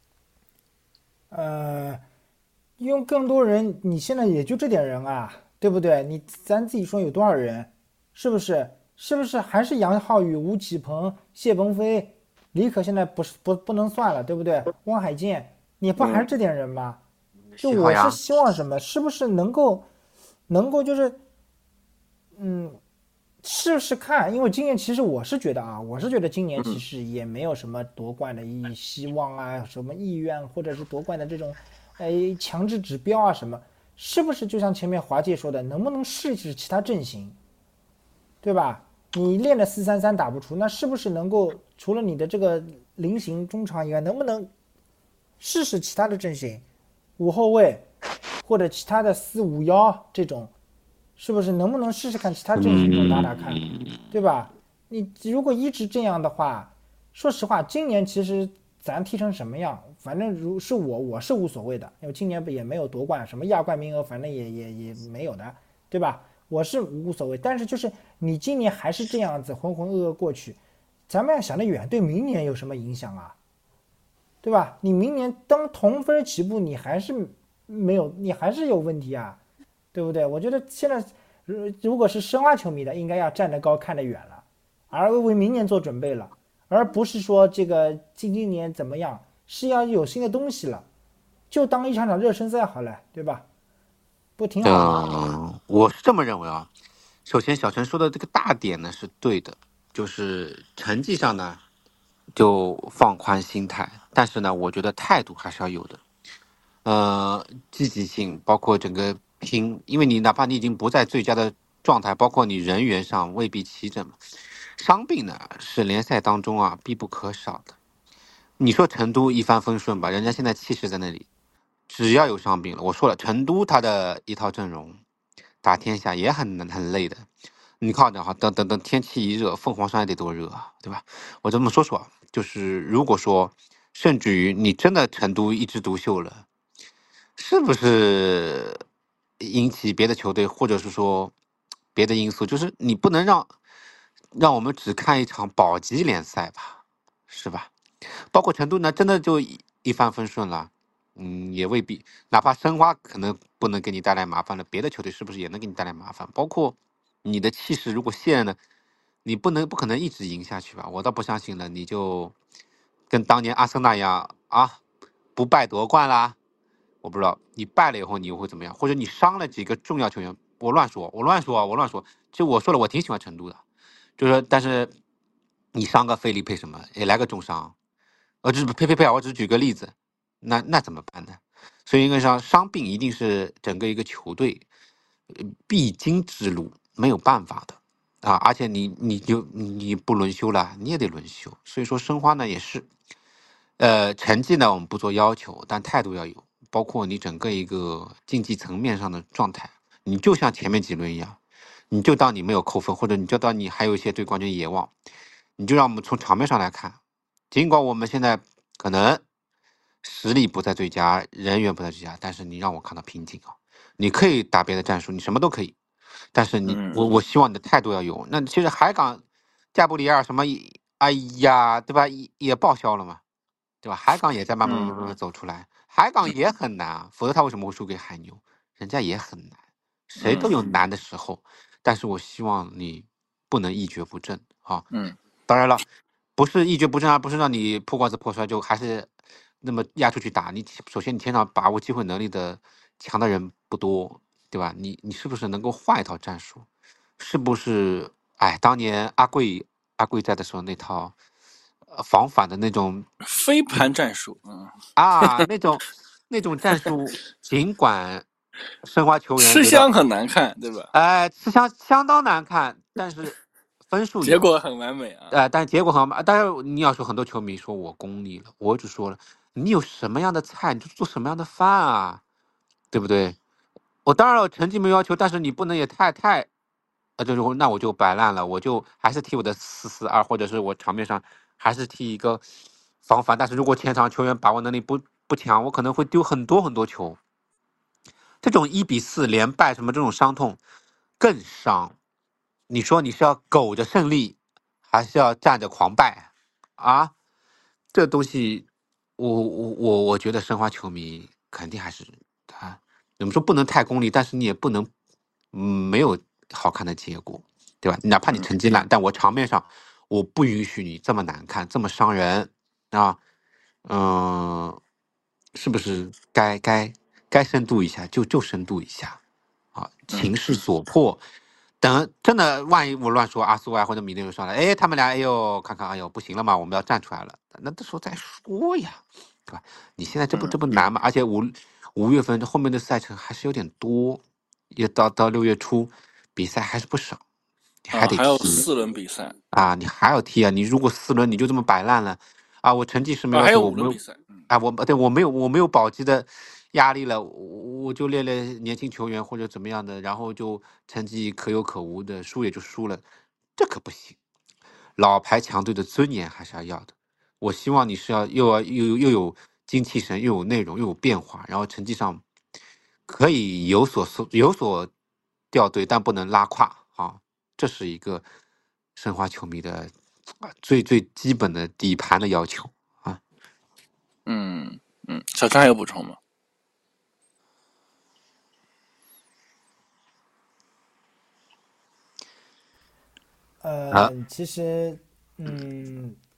呃，用更多人，你现在也就这点人啊，对不对？你咱自己说有多少人，是不是？是不是还是杨浩宇、吴启鹏、谢鹏飞、李可现在不是不不能算了，对不对？汪海剑，你不还是这点人吗？就我是希望什么？是不是能够能够就是。嗯，试试看，因为今年其实我是觉得啊，我是觉得今年其实也没有什么夺冠的意希望啊，什么意愿或者是夺冠的这种，哎，强制指标啊什么，是不是就像前面华界说的，能不能试试其他阵型，对吧？你练的四三三打不出，那是不是能够除了你的这个菱形中场以外，能不能试试其他的阵型，五后卫或者其他的四五幺这种？是不是能不能试试看其他阵型中打打看，对吧？你如果一直这样的话，说实话，今年其实咱踢成什么样，反正如是我我是无所谓的，因为今年也没有夺冠，什么亚冠名额反正也也也没有的，对吧？我是无所谓，但是就是你今年还是这样子浑浑噩噩过去，咱们要想得远，对明年有什么影响啊？对吧？你明年当同分起步，你还是没有，你还是有问题啊。对不对？我觉得现在，如果是申花球迷的，应该要站得高看得远了，而为明年做准备了，而不是说这个今今年怎么样， 是要有新的东西了，就当一场场热身赛好了，对吧？不挺好吗？ 嗯，我是这么认为啊。首先，小陈说的这个大点呢是对的，就是成绩上呢就放宽心态，但是呢，我觉得态度还是要有的。呃，积极性，包括整个拼，因为你哪怕你已经不在最佳的状态，包括你人员上未必齐整嘛，伤病呢是联赛当中啊必不可少的。你说成都一帆风顺吧，人家现在气势在那里，只要有伤病了，我说了，成都他的一套阵容打天下也很很累的。你看着哈，等等等天气一热，凤凰山也得多热啊，对吧？我这么说说啊，就是如果说，甚至于你真的成都一枝独秀了，是不是引起别的球队，或者是说别的因素，就是你不能让让我们只看一场保级联赛吧，是吧？包括成都呢，真的就一一帆风顺了，嗯，也未必。哪怕申花可能不能给你带来麻烦了，别的球队是不是也能给你带来麻烦？包括你的气势如果泄了，你不能不可能一直赢下去吧？我倒不相信了，你就跟当年阿森纳一样啊，不败夺冠啦。我不知道你败了以后你又会怎么样，或者你伤了几个重要球员，我乱说，我乱说啊，我乱说。其实我说了，我挺喜欢成都的，就是说，但是你伤个费利佩什么，也来个重伤，呃，就是呸呸呸啊！我只是举个例子，那那怎么办呢？所以应该上伤病一定是整个一个球队呃必经之路，没有办法的啊！而且你你就你不轮休了，你也得轮休。所以说申花呢也是，呃，成绩呢我们不做要求，但态度要有，包括你整个一个竞技层面上的状态，你就像前面几轮一样，你就当你没有扣分，或者你就当你还有一些对冠军野望，你就让我们从场面上来看。尽管我们现在可能实力不在最佳，人员不在最佳，但是你让我看到瓶颈啊！你可以打别的战术，你什么都可以，但是你嗯我我希望你的态度要有。那其实海港、加布里埃尔什么，哎呀，对吧？也也报销了嘛，对吧？海港也在慢慢慢慢慢嗯走出来，海港也很难啊，否则他为什么会输给海牛？人家也很难，谁都嗯有难的时候，但是我希望你不能一蹶不振啊。 嗯当然了，不是一蹶不振，而不是让你破罐子破摔，就还是那么压出去打。你首先你天上把握机会能力的强的人不多，对吧？你你是不是能够换一套战术？是不是？哎，当年阿贵阿贵在的时候那套呃防反的那种飞盘战术，嗯， 啊，那种那种战术，尽管申花球员觉得吃相很难看，对吧？ 哎吃相相当难看，但是分数有。 结果很完美啊。 呃，但结果很好。但是你要说很多球迷说我功利了，我只说了，你有什么样的菜，你就做什么样的饭啊，对不对？我当然了，成绩没要求，但是你不能也太太，呃，就是说那我就摆烂了，我就还是踢我的四四二，或者是我场面上还是踢一个防反。但是如果前场球员把握能力不不强，我可能会丢很多很多球。这种一比四连败什么这种伤痛更伤。你说你是要苟着胜利，还是要站着狂败啊？这东西，我我我我觉得申花球迷肯定还是他，怎么说不能太功利，但是你也不能嗯没有好看的结果，对吧？哪怕你嗯成绩烂，但我场面上我不允许你这么难看，这么伤人啊。嗯，是不是该该该深度一下就就深度一下啊？情嗯势所迫，等真的万一我乱说，阿苏啊或者米内又上来，哎，他们俩哎呦看看哎呦不行了嘛，我们要站出来了，那到时候再说呀，对吧？你现在这不这嗯， 不难嘛？而且五五月份后面的赛程还是有点多，也到到六月初比赛还是不少，你还啊，还有得踢四轮比赛啊，你还要踢啊！你如果四轮你就这么摆烂了啊，我成绩是没啊， 要求， 还有我没有五轮比赛。嗯啊，我对我没有我没有保级的压力了，我我就练练年轻球员或者怎么样的，然后就成绩可有可无的，输也就输了，这可不行。老牌强队的尊严还是要要的。我希望你是要又要又又有精气神，又有内容，又有变化，然后成绩上可以有所收有所掉队，但不能拉胯啊。这是一个申花球迷的啊最最基本的底盘的要求啊。 嗯嗯，小张还有补充吗？ 啊， 呃，其实，嗯，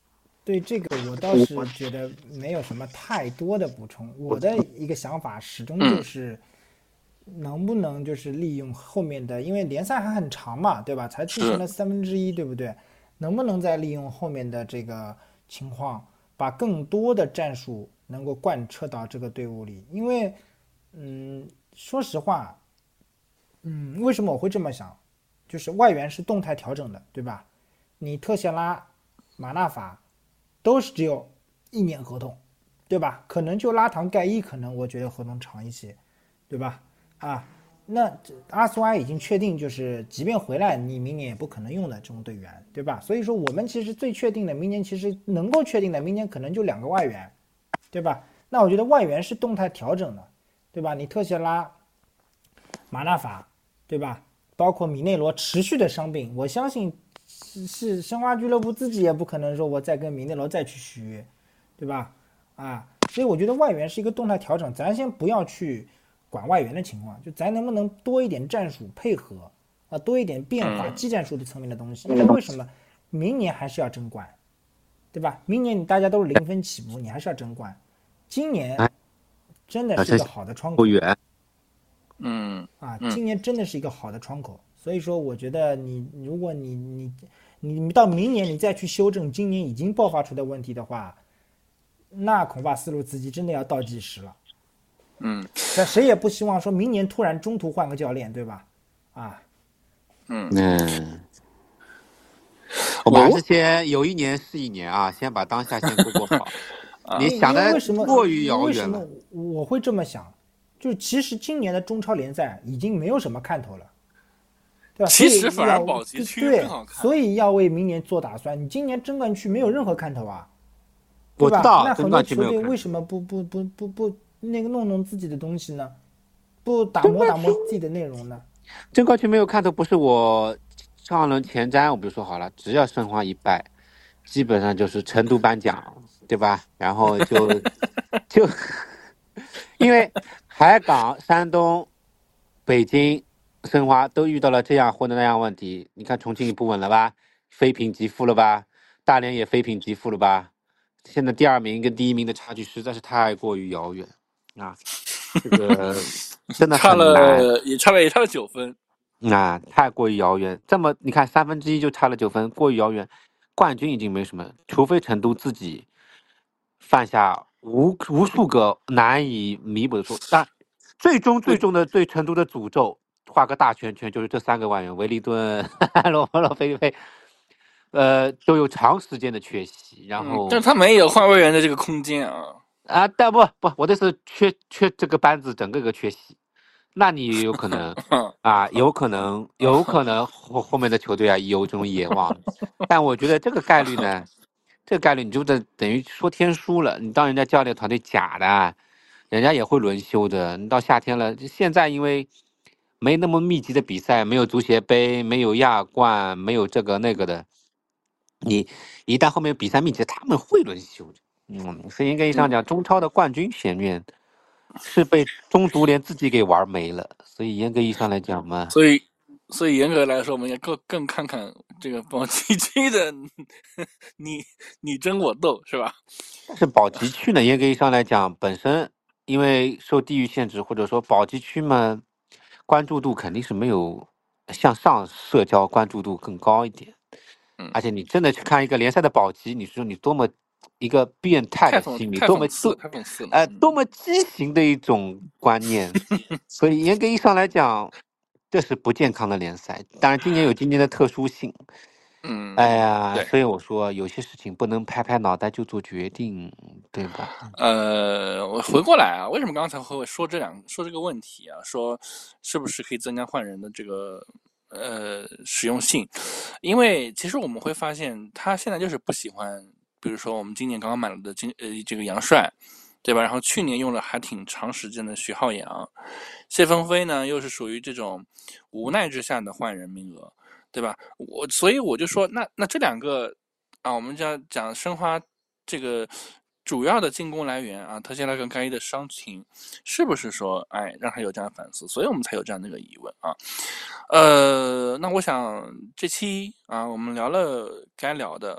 对这个我倒是觉得没有什么太多的补充。我的一个想法始终就是，能不能就是利用后面的，因为联赛还很长嘛，对吧？才进行了三分之一，对不对？能不能再利用后面的这个情况，把更多的战术能够贯彻到这个队伍里？因为，嗯，说实话，嗯，为什么我会这么想？就是外援是动态调整的，对吧？你特谢拉、马纳法都是只有一年合同，对吧？可能就拉唐盖伊，可能我觉得合同长一些，对吧？啊，那阿苏埃已经确定，就是即便回来，你明年也不可能用的这种队员，对吧？所以说，我们其实最确定的，明年其实能够确定的，明年可能就两个外援，对吧？那我觉得外援是动态调整的，对吧？你特谢拉、马纳法，对吧？包括米内罗持续的伤病，我相信是是申花俱乐部自己也不可能说我再跟米内罗再去续约，对吧？啊，所以我觉得外援是一个动态调整，咱先不要去管外援的情况，就咱能不能多一点战术配合啊，多一点变化技战术的层面的东西。因为为什么明年还是要争冠，对吧？明年你大家都是零分起步，你还是要争冠。今年真的是一个好的窗口。 嗯啊，今年真的是一个好的窗口，所以说我觉得你如果你你你你到明年你再去修正今年已经爆发出的问题的话，那恐怕斯卢茨基真的要倒计时了。 嗯， 但谁也不希望说明年突然中途换个教练，对吧？啊， 嗯嗯，我们还是先有一年是一年啊，先把当下先过过好。你想的过于遥远了。 为什么我会这么想？就是其实今年的中超联赛已经没有什么看头了，对吧？ 其实反而保级区更好看， 所以要为明年做打算。你今年争冠区没有任何看头啊，对吧？ 我知道， 那很多球队为什么不不不不不那个弄弄自己的东西呢？不打磨打磨自己的内容呢？ 争冠区没有看头，不是我上轮前瞻，我比如说好了，只要申花一败，基本上就是成都颁奖，对吧？然后就就。因为海港、山东、北京、申花都遇到了这样或者那样问题，你看重庆也不稳了吧，非平即负了吧，大连也非平即负了吧，现在第二名跟第一名的差距实在是太过于遥远啊，这个真的很难， 差了也差了也差了九分， 啊，太过于遥远。这么你看三分之一就差了九分，过于遥远，冠军已经没什么，除非成都自己犯下无无数个难以弥补的错。但最终最终的对成都的诅咒，画个大圈圈，就是这三个外援：维利顿、罗罗菲菲，呃，都有长时间的缺席。然后， 嗯、但是他没有换外援的这个空间啊。 啊，但不不，我这是缺缺这个班子整个个缺席。那你有可能啊，有可能，有可能后后面的球队啊有这种野望，但我觉得这个概率呢，这个概率你就等等于说天书了。你当人家教练团队假的，人家也会轮休的。你到夏天了，现在因为没那么密集的比赛，没有足协杯，没有亚冠，没有这个那个的，你一旦后面比赛密集，他们会轮休的。嗯，所以应该意义上讲，中超的冠军悬念。是被中足联自己给玩没了，所以严格意义上来讲嘛， 所以所以严格来说，我们也更更看看这个保级区的你你争我斗，是吧？ 但是保级区呢，严格意义上来讲，本身因为受地域限制，或者说保级区嘛，关注度肯定是没有向上社交关注度更高一点。 嗯， 而且你真的去看一个联赛的保级，你说你多么一个变态的心理，多么多太讽刺了， 呃，多么畸形的一种观念。所以严格意义上来讲，这是不健康的联赛。当然，今年有今年的特殊性。 嗯， 哎呀，所以我说有些事情不能拍拍脑袋就做决定，对吧？ 呃，我回过来啊，为什么刚才会说这两说这个问题啊？说是不是可以增加换人的这个呃实用性？因为其实我们会发现，他现在就是不喜欢，比如说我们今年刚刚买了的金呃这个杨帅，对吧？然后去年用了还挺长时间的徐浩洋，谢峰飞呢又是属于这种无奈之下的换人名额。对吧？我所以我就说，那那这两个啊，我们讲讲申花这个主要的进攻来源啊，特谢拉跟盖伊的伤情，是不是说哎让他有这样的反思？所以我们才有这样的一个疑问啊。呃，那我想这期啊，我们聊了该聊的，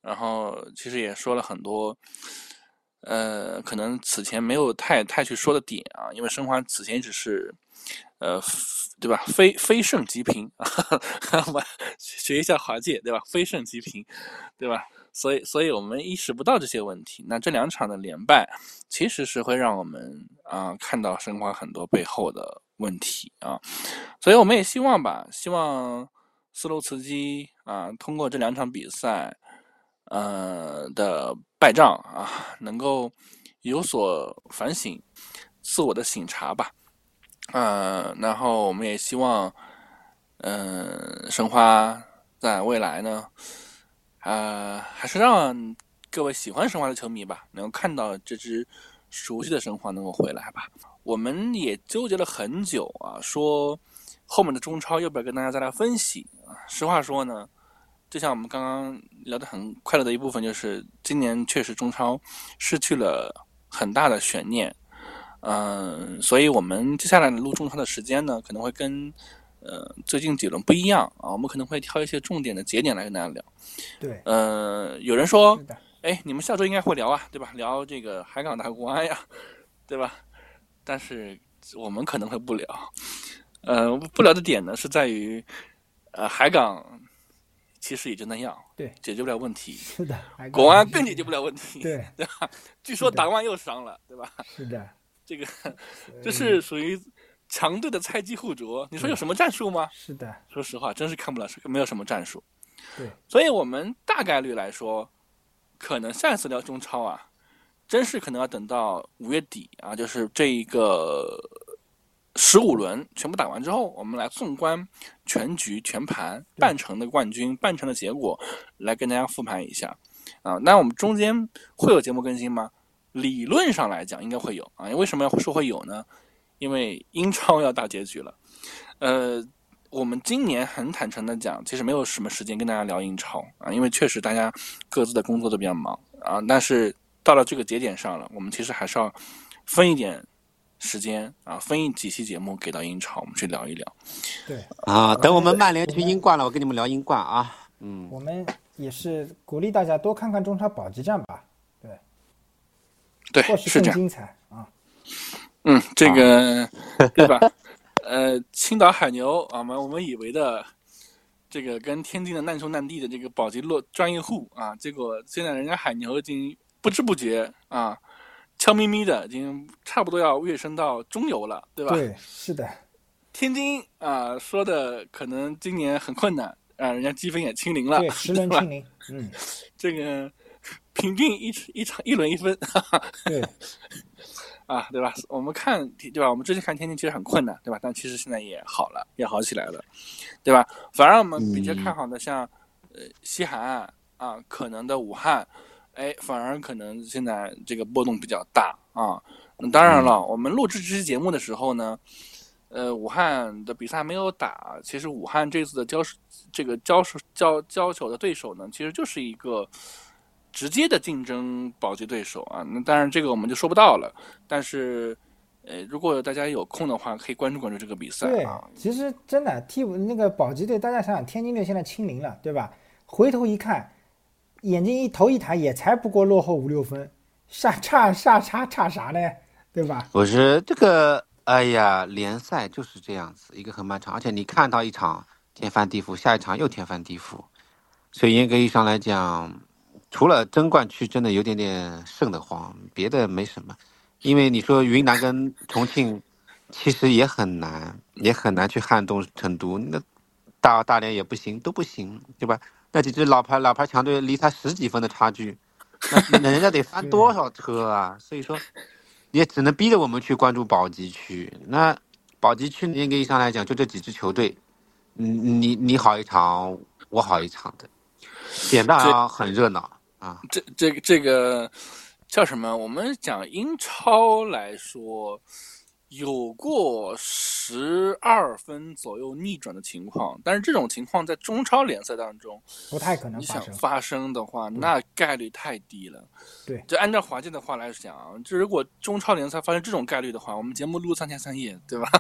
然后其实也说了很多，呃，可能此前没有太太去说的点啊，因为申花此前只是，呃，对吧？非非胜即平啊，学一下华界，对吧？非胜即平，对吧？所以，所以我们意识不到这些问题。那这两场的连败，其实是会让我们啊、呃、看到申花很多背后的问题啊。所以我们也希望吧，希望斯洛茨基啊，通过这两场比赛，呃的败仗啊，能够有所反省，自我的省察吧。呃，然后我们也希望，嗯、呃，申花在未来呢，呃，还是让各位喜欢申花的球迷吧，能够看到这支熟悉的申花能够回来吧。我们也纠结了很久啊，说后面的中超要不要跟大家再来分析啊？实话说呢，就像我们刚刚聊得很快乐的一部分，就是今年确实中超失去了很大的悬念。嗯，所以我们接下来录中超的时间呢，可能会跟呃最近几轮不一样啊，我们可能会挑一些重点的节点来跟大家聊。 对， 呃，有人说是，的， 哎，你们下周应该会聊啊，对吧？聊这个海港打国安呀，对吧？但是我们可能会不聊。呃，不聊的点呢是在于，呃，海港其实也就那样， 对， 解决不了问题。 是的，还国安更解决不了问题， 对对吧？据说党万又伤了，对吧？ 是的， 这个这是属于强队的菜鸡互啄，你说有什么战术吗？ 是的， 说实话，真是看不了，没有什么战术。 对， 所以我们大概率来说，可能下一次聊中超啊，真是可能要等到五月底啊，就是这一个十五轮全部打完之后，我们来纵观全局全盘半程的冠军半程的结果，来跟大家复盘一下啊。那我们中间会有节目更新吗？理论上来讲应该会有啊。为什么要说会有呢？因为英超要大结局了。呃，我们今年很坦诚的讲，其实没有什么时间跟大家聊英超啊，因为确实大家各自的工作都比较忙啊。但是到了这个节点上了，我们其实还是要分一点时间啊，分一几期节目给到英超，我们去聊一聊。 对啊，等我们曼联去英冠了，我跟你们聊英冠啊。嗯， 我们也是鼓励大家多看看中超保级战吧，对， 对， 或许是这样。 更精彩啊。 嗯，这个、啊、对吧？呃，青岛海牛啊，我们我们以为的这个跟天津的难兄难弟的这个保级落专业户啊，结果现在人家海牛已经不知不觉啊，悄咪咪的已经差不多要跃升到中游了，对吧？ 对，是的。 天津啊，说的可能今年很困难啊，人家积分也清零了， 对，十轮清零，嗯， 这个平均一一场一轮一分，哈哈对。 啊，对吧？我们看，对吧？我们之前看天津其实很困难，对吧？但其实现在也好了，也好起来了，对吧？反而我们比较看好的像，呃，西海岸啊，可能的武汉，哎，反而可能现在这个波动比较大啊。那当然了，我们录制这期节目的时候呢，呃，武汉的比赛没有打，其实武汉这次的交这个交手交交手的对手呢，其实就是一个直接的竞争保级对手啊，那当然这个我们就说不到了。但是，呃，如果大家有空的话，可以关注关注这个比赛啊。 对，其实真的替补那个保级队，大家想想，天津队现在清零了，对吧？回头一看，眼睛一头一抬，也才不过落后五六分，差差差差差啥呢？对吧？ 我是这个，哎呀，联赛就是这样子，一个很漫长，而且你看到一场天翻地覆，下一场又天翻地覆，所以严格意义上来讲，除了争冠区真的有点点瘆得慌，别的没什么。因为你说云南跟重庆，其实也很难，也很难去撼动成都。那大大连也不行，都不行，对吧？那几支老牌老牌强队离他十几分的差距，那那人家得翻多少车啊？所以说，也只能逼着我们去关注保级区。那保级区严格意义上来讲，就这几支球队，你你你好一场，我好一场的，显得啊很热闹啊。 这这个这个叫什么？我们讲英超来说，有过十二分左右逆转的情况，但是这种情况在中超联赛当中不太可能你发生。 想发生的话，那概率太低了。 对， 就按照华健的话来讲，就如果中超联赛发生这种概率的话，我们节目录三天三夜，对吧？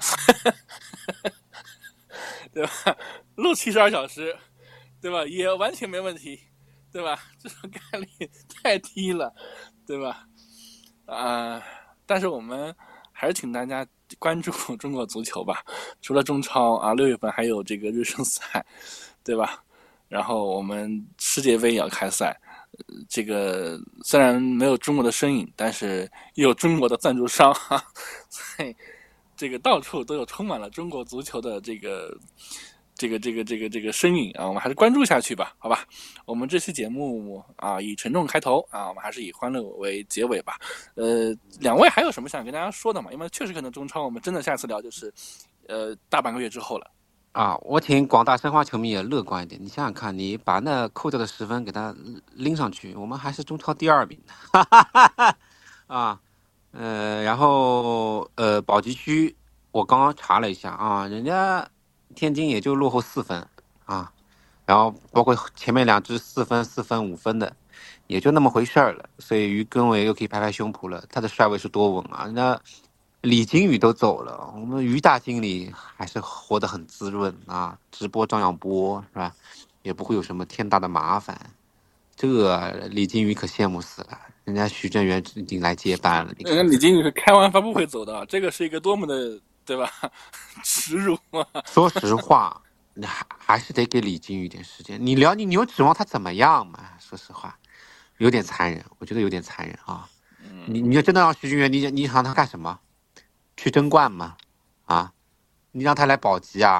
对吧？录七十二小时，对吧？也完全没问题。 对吧？这种概率太低了，对吧？啊、呃，但是我们还是请大家关注中国足球吧。除了中超啊，六月份还有这个日升赛，对吧？然后我们世界杯也要开赛，呃、这个虽然没有中国的身影，但是又有中国的赞助商，哈，所以这个到处都有充满了中国足球的这个。这个这个这个这个身影啊，我们还是关注下去吧，好吧？我们这期节目啊，以沉重开头啊，我们还是以欢乐为结尾吧。呃，两位还有什么想跟大家说的吗？因为确实可能中超我们真的下次聊就是，呃，大半个月之后了。 啊，我请广大申花球迷也乐观一点。你想想看，你把那扣掉的十分给他拎上去，我们还是中超第二名，哈哈哈哈啊，呃，然后呃，保级区我刚刚查了一下啊，人家天津也就落后四分啊，然后包括前面两支四分、四分、五分的，也就那么回事儿了。所以于根伟又可以拍拍胸脯了，他的帅位是多稳啊！那李金羽都走了，我们于大经理还是活得很滋润啊，直播照样播是吧？也不会有什么天大的麻烦。这李金羽可羡慕死了，人家徐正源已经来接班了。 人家李金羽是开完发布会走的，这个是一个多么的对吧？耻辱啊！ 说实话，你还还是得给李金羽一点时间。你辽宁，你有指望他怎么样嘛？说实话，有点残忍，我觉得有点残忍啊。你你要真的让徐正源，你你让他干什么？去争冠吗？啊，你让他来保级啊？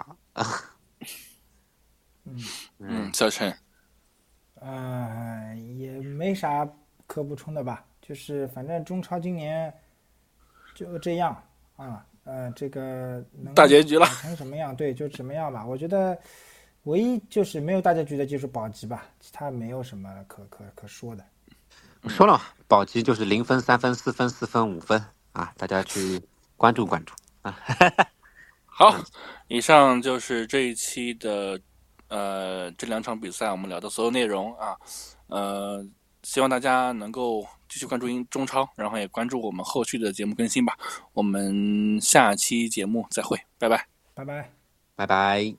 嗯嗯，小陈， 呃，也没啥可补充的吧，就是反正中超今年就这样啊，呃，这个能大结局了打成什么样，对，就什么样吧。我觉得唯一就是没有大结局的就是保级吧，其他没有什么可可可说的。 我说了嘛，保级就是零分、三分、四分、四分、五分啊，大家去关注关注啊。 好，以上就是这一期的呃这两场比赛我们聊的所有内容啊，呃，希望大家能够继续关注英中超，然后也关注我们后续的节目更新吧。我们下期节目再会，拜拜， 拜拜， 拜拜。